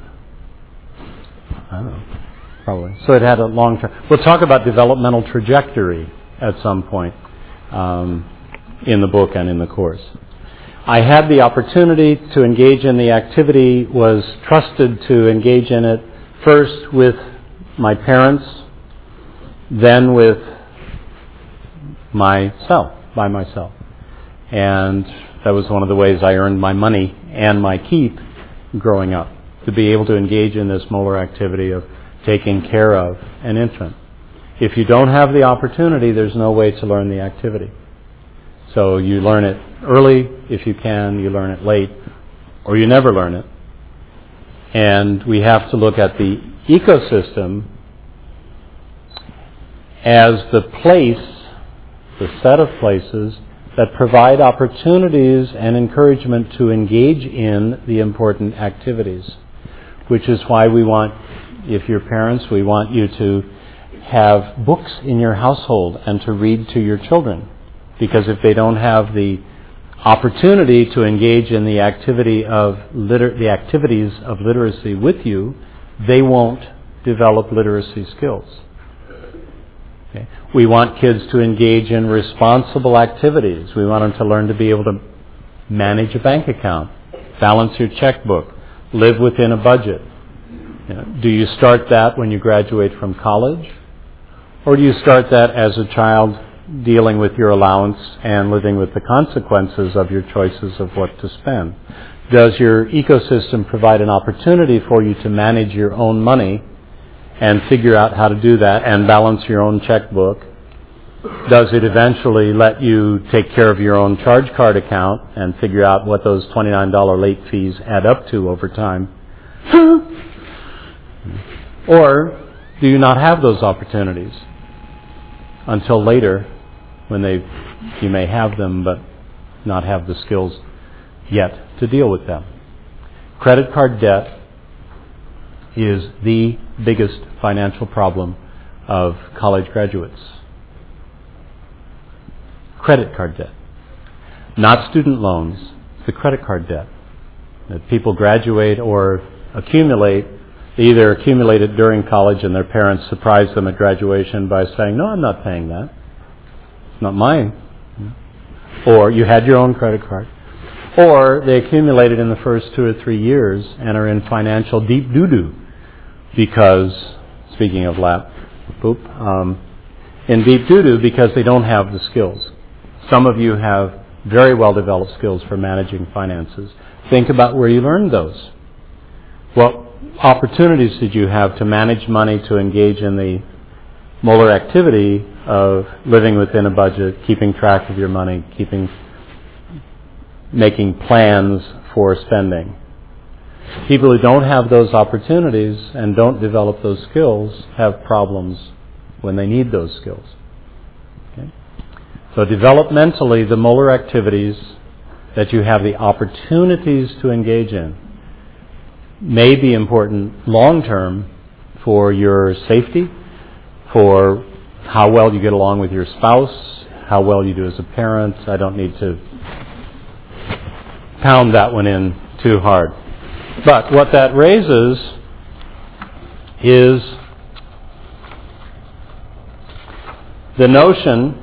I don't know, probably. So it had a long term. We'll talk about developmental trajectory at some point um, in the book and in the course. I had the opportunity to engage in the activity, was trusted to engage in it first with my parents, then with myself, by myself. And that was one of the ways I earned my money and my keep growing up, to be able to engage in this molar activity of taking care of an infant. If you don't have the opportunity, there's no way to learn the activity. So you learn it early if you can, you learn it late, or you never learn it. And we have to look at the ecosystem as the place, the set of places that provide opportunities and encouragement to engage in the important activities. Which is why we want, if you're parents, we want you to have books in your household and to read to your children. Because if they don't have the opportunity to engage in the activity of liter- the activities of literacy with you, they won't develop literacy skills. Okay. We want kids to engage in responsible activities. We want them to learn to be able to manage a bank account, balance your checkbook, live within a budget. You know, do you start that when you graduate from college? Or do you start that as a child dealing with your allowance and living with the consequences of your choices of what to spend? Does your ecosystem provide an opportunity for you to manage your own money and figure out how to do that and balance your own checkbook? Does it eventually let you take care of your own charge card account and figure out what those twenty-nine dollars late fees add up to over time? Or do you not have those opportunities until later, when they you may have them but not have the skills yet to deal with them? Credit card debt is the biggest financial problem of college graduates. Credit card debt. Not student loans, it's the credit card debt. That people graduate or accumulate, they either accumulate it during college and their parents surprise them at graduation by saying, no, I'm not paying that. It's not mine. Or you had your own credit card. Or they accumulate it in the first two or three years and are in financial deep doo-doo because, speaking of lap poop, um, in deep doo-doo because they don't have the skills. Some of you have very well-developed skills for managing finances. Think about where you learned those. What opportunities did you have to manage money, to engage in the Moeller activity of living within a budget, keeping track of your money, keeping, making plans for spending? People who don't have those opportunities and don't develop those skills have problems when they need those skills. Okay? So developmentally, the Moeller activities that you have the opportunities to engage in may be important long-term for your safety, for how well you get along with your spouse, how well you do as a parent. I don't need to pound that one in too hard. But what that raises is the notion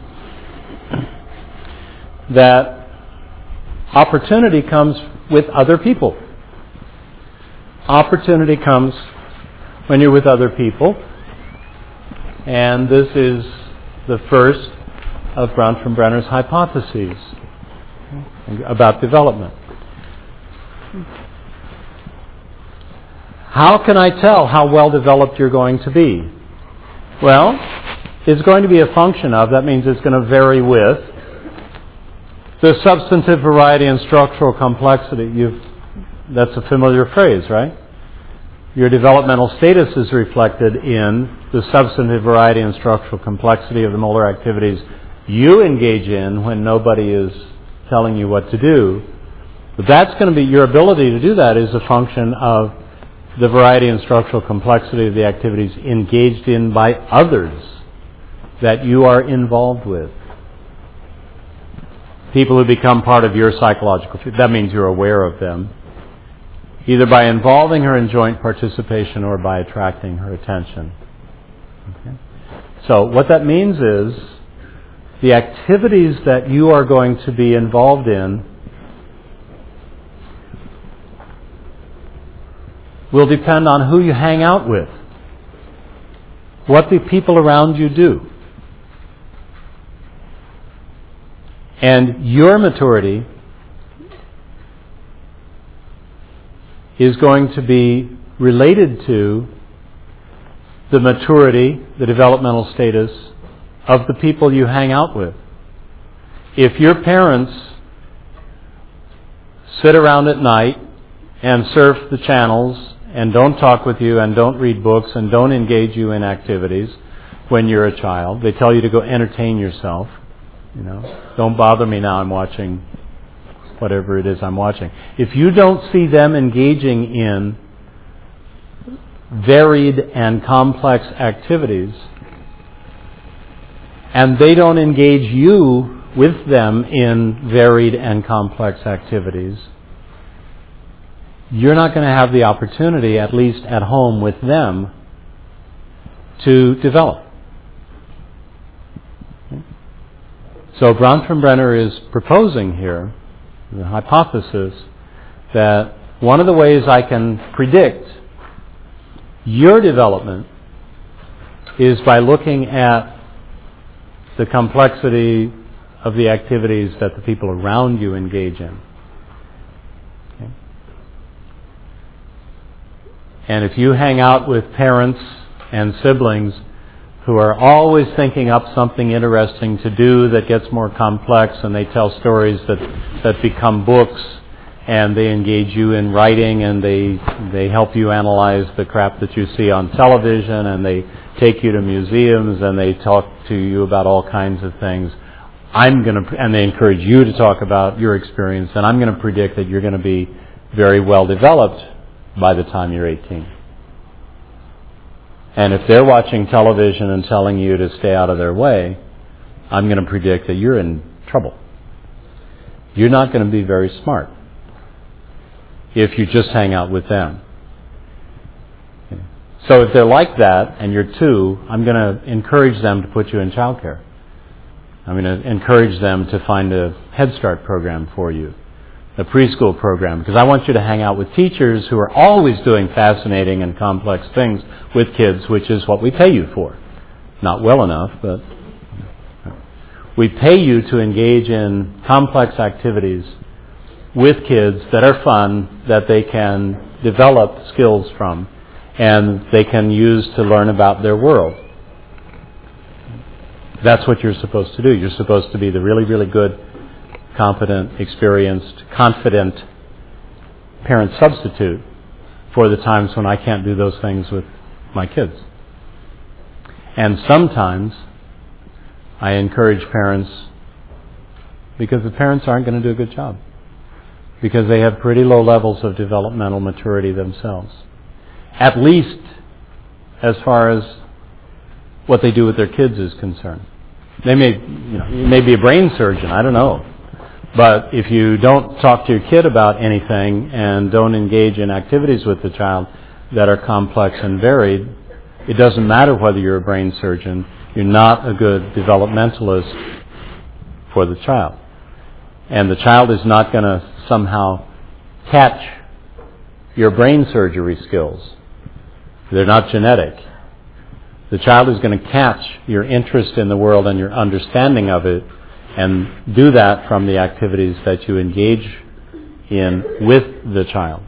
that opportunity comes with other people. Opportunity comes when you're with other people. And this is the first of Bronfenbrenner's hypotheses about development. How can I tell how well developed you're going to be? Well, it's going to be a function of, that means it's going to vary with, the substantive variety and structural complexity. You've, that's a familiar phrase, right? Your developmental status is reflected in the substantive variety and structural complexity of the Moeller activities you engage in when nobody is telling you what to do. But that's going to be, your ability to do that is a function of the variety and structural complexity of the activities engaged in by others that you are involved with. People who become part of your psychological, that means you're aware of them, either by involving her in joint participation or by attracting her attention. Okay? So what that means is the activities that you are going to be involved in will depend on who you hang out with, what the people around you do. And your maturity is going to be related to the maturity, the developmental status of the people you hang out with. If your parents sit around at night and surf the channels and don't talk with you and don't read books and don't engage you in activities when you're a child, they tell you to go entertain yourself, you know, don't bother me now, I'm watching whatever it is I'm watching. If you don't see them engaging in varied and complex activities, and they don't engage you with them in varied and complex activities, you're not going to have the opportunity, at least at home with them, to develop. So Bronfenbrenner is proposing here the hypothesis that one of the ways I can predict your development is by looking at the complexity of the activities that the people around you engage in. Okay. And if you hang out with parents and siblings who are always thinking up something interesting to do that gets more complex, and they tell stories that, that become books, and they engage you in writing, and they they help you analyze the crap that you see on television, and they take you to museums, and they talk to you about all kinds of things. I'm going to, and they encourage you to talk about your experience, and I'm going to predict that you're going to be very well developed by the time you're eighteen. And if they're watching television and telling you to stay out of their way, I'm going to predict that you're in trouble. You're not going to be very smart if you just hang out with them. Okay. So if they're like that and you're two, I'm going to encourage them to put you in childcare. I'm going to encourage them to find a Head Start program for you, a preschool program, because I want you to hang out with teachers who are always doing fascinating and complex things with kids, which is what we pay you for. Not well enough, but We pay you to engage in complex activities with kids that are fun, that they can develop skills from, and they can use to learn about their world. That's what you're supposed to do. You're supposed to be the really, really good, competent, experienced, confident parent substitute for the times when I can't do those things with my kids. And sometimes I encourage parents because the parents aren't going to do a good job, because they have pretty low levels of developmental maturity themselves, at least as far as what they do with their kids is concerned. They may, you know, you may be a brain surgeon, I don't know. But if you don't talk to your kid about anything and don't engage in activities with the child that are complex and varied, it doesn't matter whether you're a brain surgeon. You're not a good developmentalist for the child. And the child is not going to somehow catch your brain surgery skills. They're not genetic. The child is going to catch your interest in the world and your understanding of it, and do that from the activities that you engage in with the child.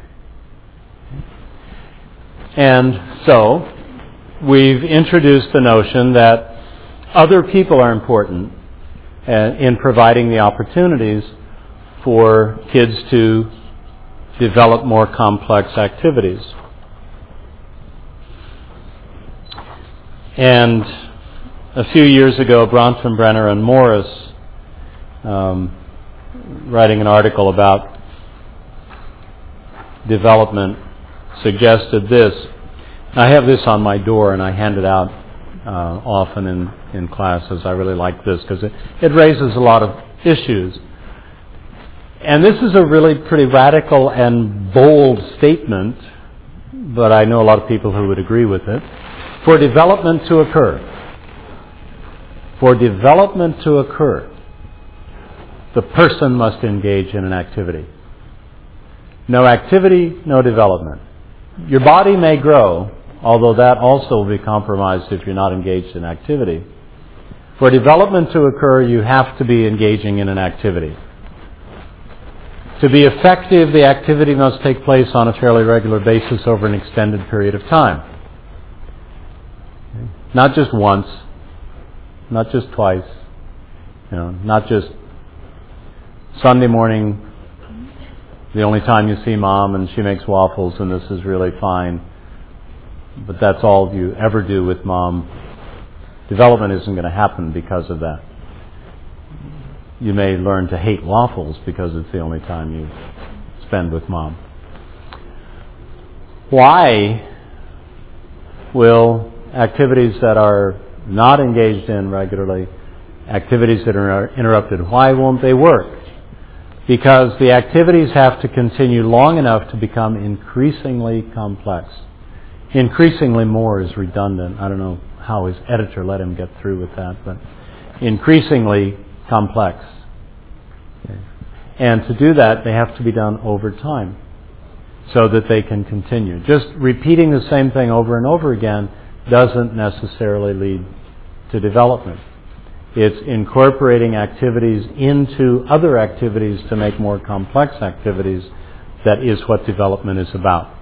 And so, we've introduced the notion that other people are important uh, in providing the opportunities for kids to develop more complex activities. And a few years ago, Bronfenbrenner and Morris, um, writing an article about development, suggested this. I have this on my door, and I hand it out uh, often in, in classes. I really like this because it, it raises a lot of issues. And this is a really pretty radical and bold statement, but I know a lot of people who would agree with it. For development to occur, for development to occur, the person must engage in an activity. No activity, no development. Your body may grow, although that also will be compromised if you're not engaged in activity. For development to occur, you have to be engaging in an activity. To be effective, the activity must take place on a fairly regular basis over an extended period of time. Not just once, not just twice, you know, not just Sunday morning, the only time you see mom and she makes waffles and this is really fine, but that's all you ever do with mom. Development isn't going to happen because of that. You may learn to hate waffles because it's the only time you spend with mom. Why will activities that are not engaged in regularly, activities that are interrupted, why won't they work? Because the activities have to continue long enough to become increasingly complex. Increasingly more is redundant. I don't know how his editor let him get through with that, but increasingly complex. Okay. And to do that, they have to be done over time so that they can continue. Just repeating the same thing over and over again doesn't necessarily lead to development. It's incorporating activities into other activities to make more complex activities that is what development is about.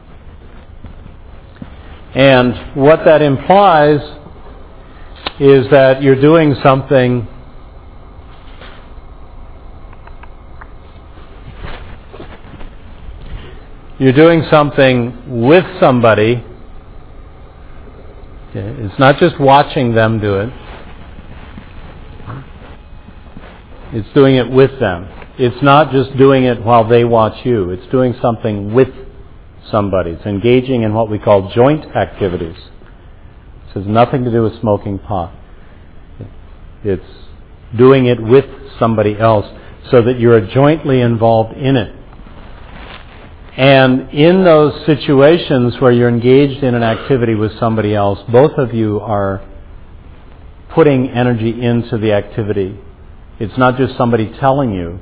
And what that implies is that you're doing something you're doing something with somebody. Okay, it's not just watching them do it. It's doing it with them. It's not just doing it while they watch you. It's doing something with somebody. It's engaging in what we call joint activities. This has nothing to do with smoking pot. It's doing it with somebody else so that you're jointly involved in it. And in those situations where you're engaged in an activity with somebody else, both of you are putting energy into the activity. It's not just somebody telling you.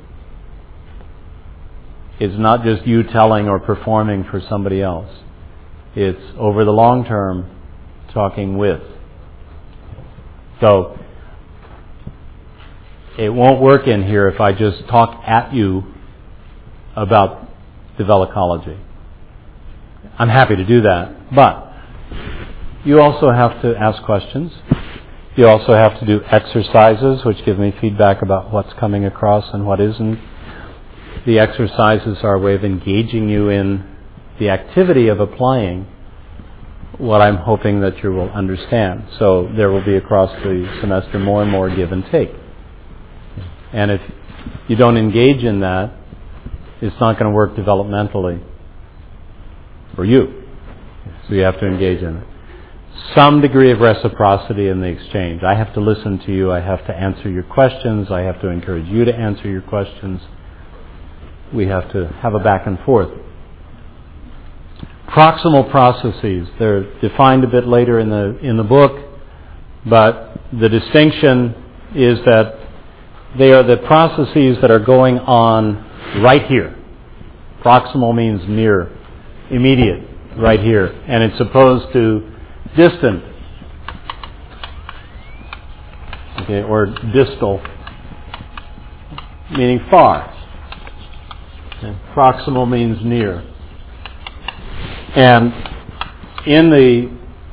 It's not just you telling or performing for somebody else. It's over the long term, talking with. So, it won't work in here if I just talk at you about developology. I'm happy to do that, but you also have to ask questions. You also have to do exercises, which give me feedback about what's coming across and what isn't. The exercises are a way of engaging you in the activity of applying what I'm hoping that you will understand. So there will be across the semester more and more give and take. And if you don't engage in that, it's not going to work developmentally for you. So you have to engage in it. Some degree of reciprocity in the exchange. I have to listen to you. I have to answer your questions. I have to encourage you to answer your questions. We have to have a back and forth. Proximal processes. They're defined a bit later in the in the book, but the distinction is that they are the processes that are going on right here. Proximal means near, immediate, right here, and it's opposed to distant, okay, or distal, meaning far. Okay. Proximal means near. And in the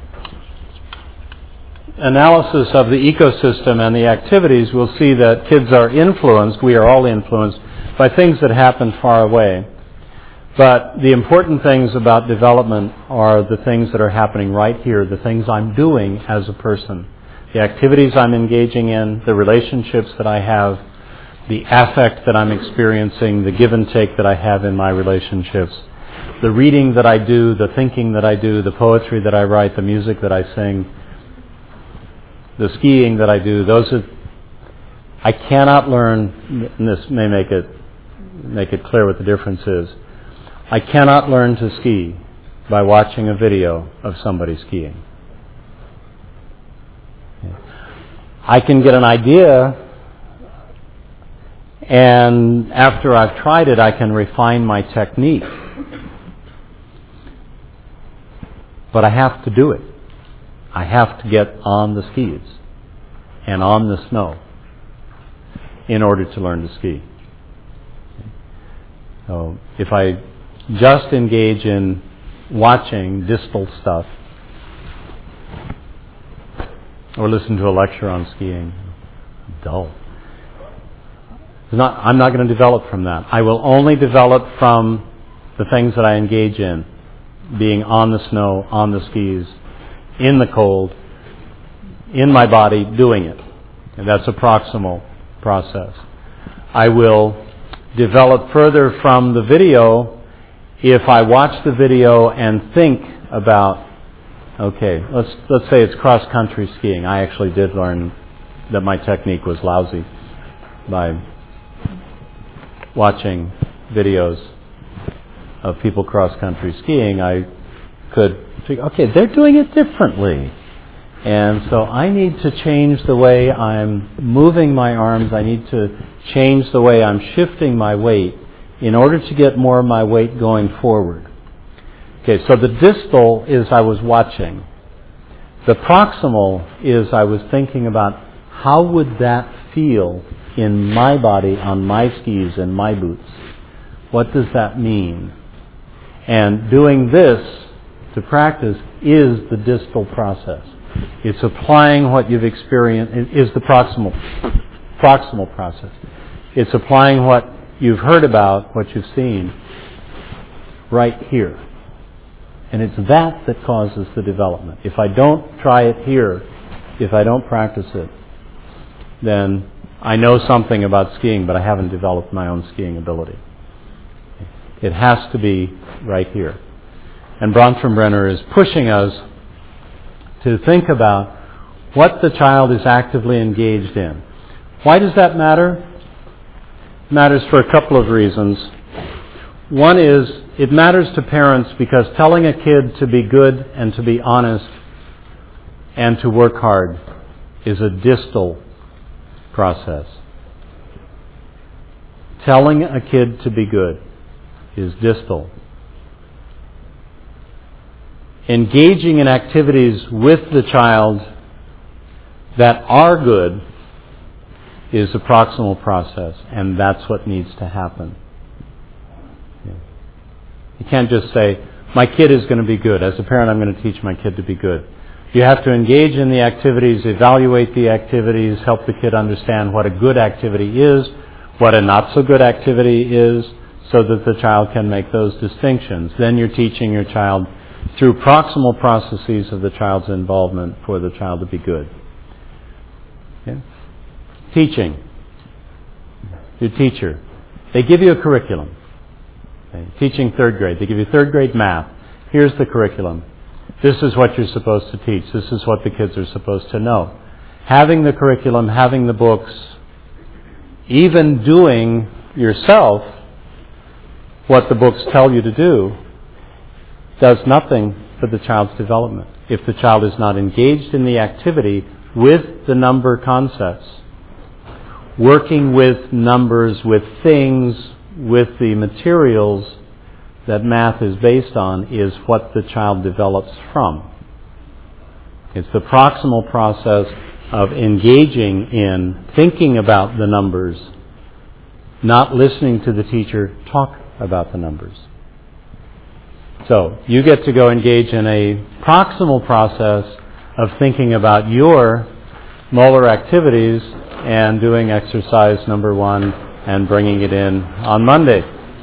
analysis of the ecosystem and the activities, we'll see that kids are influenced, we are all influenced, by things that happen far away. But the important things about development are the things that are happening right here, the things I'm doing as a person, the activities I'm engaging in, the relationships that I have, the affect that I'm experiencing, the give and take that I have in my relationships, the reading that I do, the thinking that I do, the poetry that I write, the music that I sing, the skiing that I do. Those are, I cannot learn, and this may make it make it clear what the difference is. I cannot learn to ski by watching a video of somebody skiing. I can get an idea, and after I've tried it, I can refine my technique. But I have to do it. I have to get on the skis and on the snow in order to learn to ski. So if I just engage in watching distal stuff or listen to a lecture on skiing, dull. It's not, I'm not going to develop from that. I will only develop from the things that I engage in, being on the snow, on the skis, in the cold, in my body, doing it. And that's a proximal process. I will develop further from the video if I watch the video and think about, okay, let's let's say it's cross-country skiing. I actually did learn that my technique was lousy by watching videos of people cross-country skiing. I could think, okay, they're doing it differently. And so I need to change the way I'm moving my arms. I need to change the way I'm shifting my weight in order to get more of my weight going forward. Okay, so the distal is I was watching. The proximal is I was thinking about how would that feel in my body, on my skis and my boots. What does that mean? And doing this to practice is the distal process. It's applying what you've experienced, is the proximal proximal process. It's applying what you've heard about, what you've seen, right here. And it's that that causes the development. If I don't try it here, if I don't practice it, then I know something about skiing, but I haven't developed my own skiing ability. It has to be right here. And Bronfenbrenner is pushing us to think about what the child is actively engaged in. Why does that matter? It matters for a couple of reasons. One is, it matters to parents because telling a kid to be good and to be honest and to work hard is a distal process. Telling a kid to be good is distal. Engaging in activities with the child that are good is a proximal process, and that's what needs to happen. Yeah. You can't just say, my kid is going to be good. As a parent, I'm going to teach my kid to be good. You have to engage in the activities, evaluate the activities, help the kid understand what a good activity is, what a not so good activity is, so that the child can make those distinctions. Then you're teaching your child through proximal processes of the child's involvement for the child to be good. Okay? Teaching. Your teacher. They give you a curriculum. Okay? Teaching third grade. They give you third grade math. Here's the curriculum. This is what you're supposed to teach. This is what the kids are supposed to know. Having the curriculum, having the books, even doing yourself what the books tell you to do, does nothing for the child's development if the child is not engaged in the activity with the number concepts. Working with numbers, with things, with the materials that math is based on is what the child develops from. It's the proximal process of engaging in thinking about the numbers, not listening to the teacher talk about the numbers. So you get to go engage in a proximal process of thinking about your molar activities and doing exercise number one and bringing it in on Monday.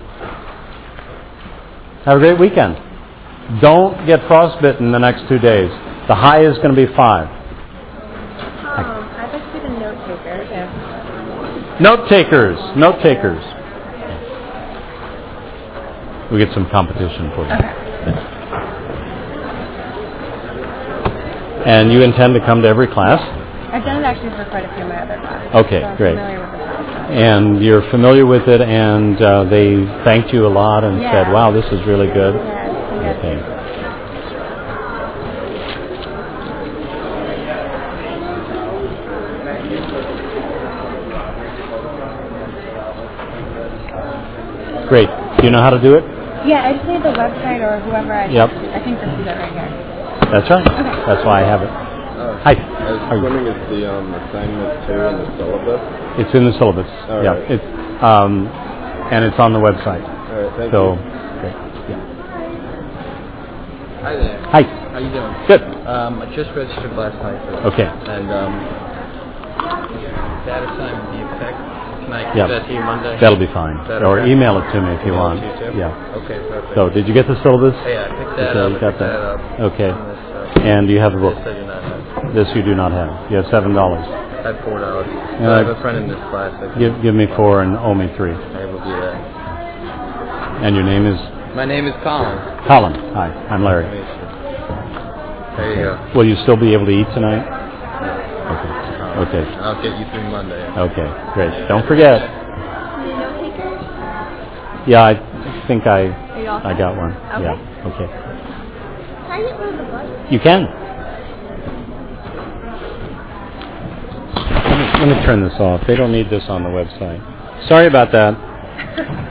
Have a great weekend. Don't get frostbitten the next two days. The high is going to be five. Um, I'd like to be the note taker. If... Note takers. Note takers. We get some competition for you. Okay. And you intend to come to every class? I've done it actually for quite a few of my other classes. Okay, so I'm great. familiar with the process. And you're familiar with it, and uh, they thanked you a lot and Yeah. said, wow, this is really good. Yeah, Okay. Great. Do you know how to do it? yeah, I just need the website or whoever I Yep. I think this is it right here. That's right. Okay. That's why I have it. Uh, Hi. I was How are you? wondering if the um, assignment two in the syllabus. It's in the syllabus. All yeah. right. It's um, and it's on the website. All right, thank So, you. great. Yeah. Hi there. Hi. How you doing? Good. Um, I just registered last night for this. Okay. And um, that assignment, the effect, can I give Yeah. that to you Monday? That'll be fine. That Or okay? email it to me if you Email want. it to you too? Yeah. Okay, perfect. So, did you get the syllabus? Yeah, I picked that Okay, up. you I got picked that. that up. Okay. On this, uh, And do you have the book? This I do not have. This you do not have. You have seven dollars. I have four dollars. Uh, I have a friend in this class. I can, Give give me four and owe me three. I will do that. And your name is My name is Colin. Colin. Hi, I'm Nice Larry. to meet you. There you go. Will you still be able to eat tonight? Okay. Um, Okay. I'll get you through Monday. Okay. Great. Don't forget. The note takers? Yeah, I think I Are you all I set? got one. Okay. Yeah. Okay. Can I get one of the books? You can. Let me, let me turn this off. They don't need this on the website. Sorry about that.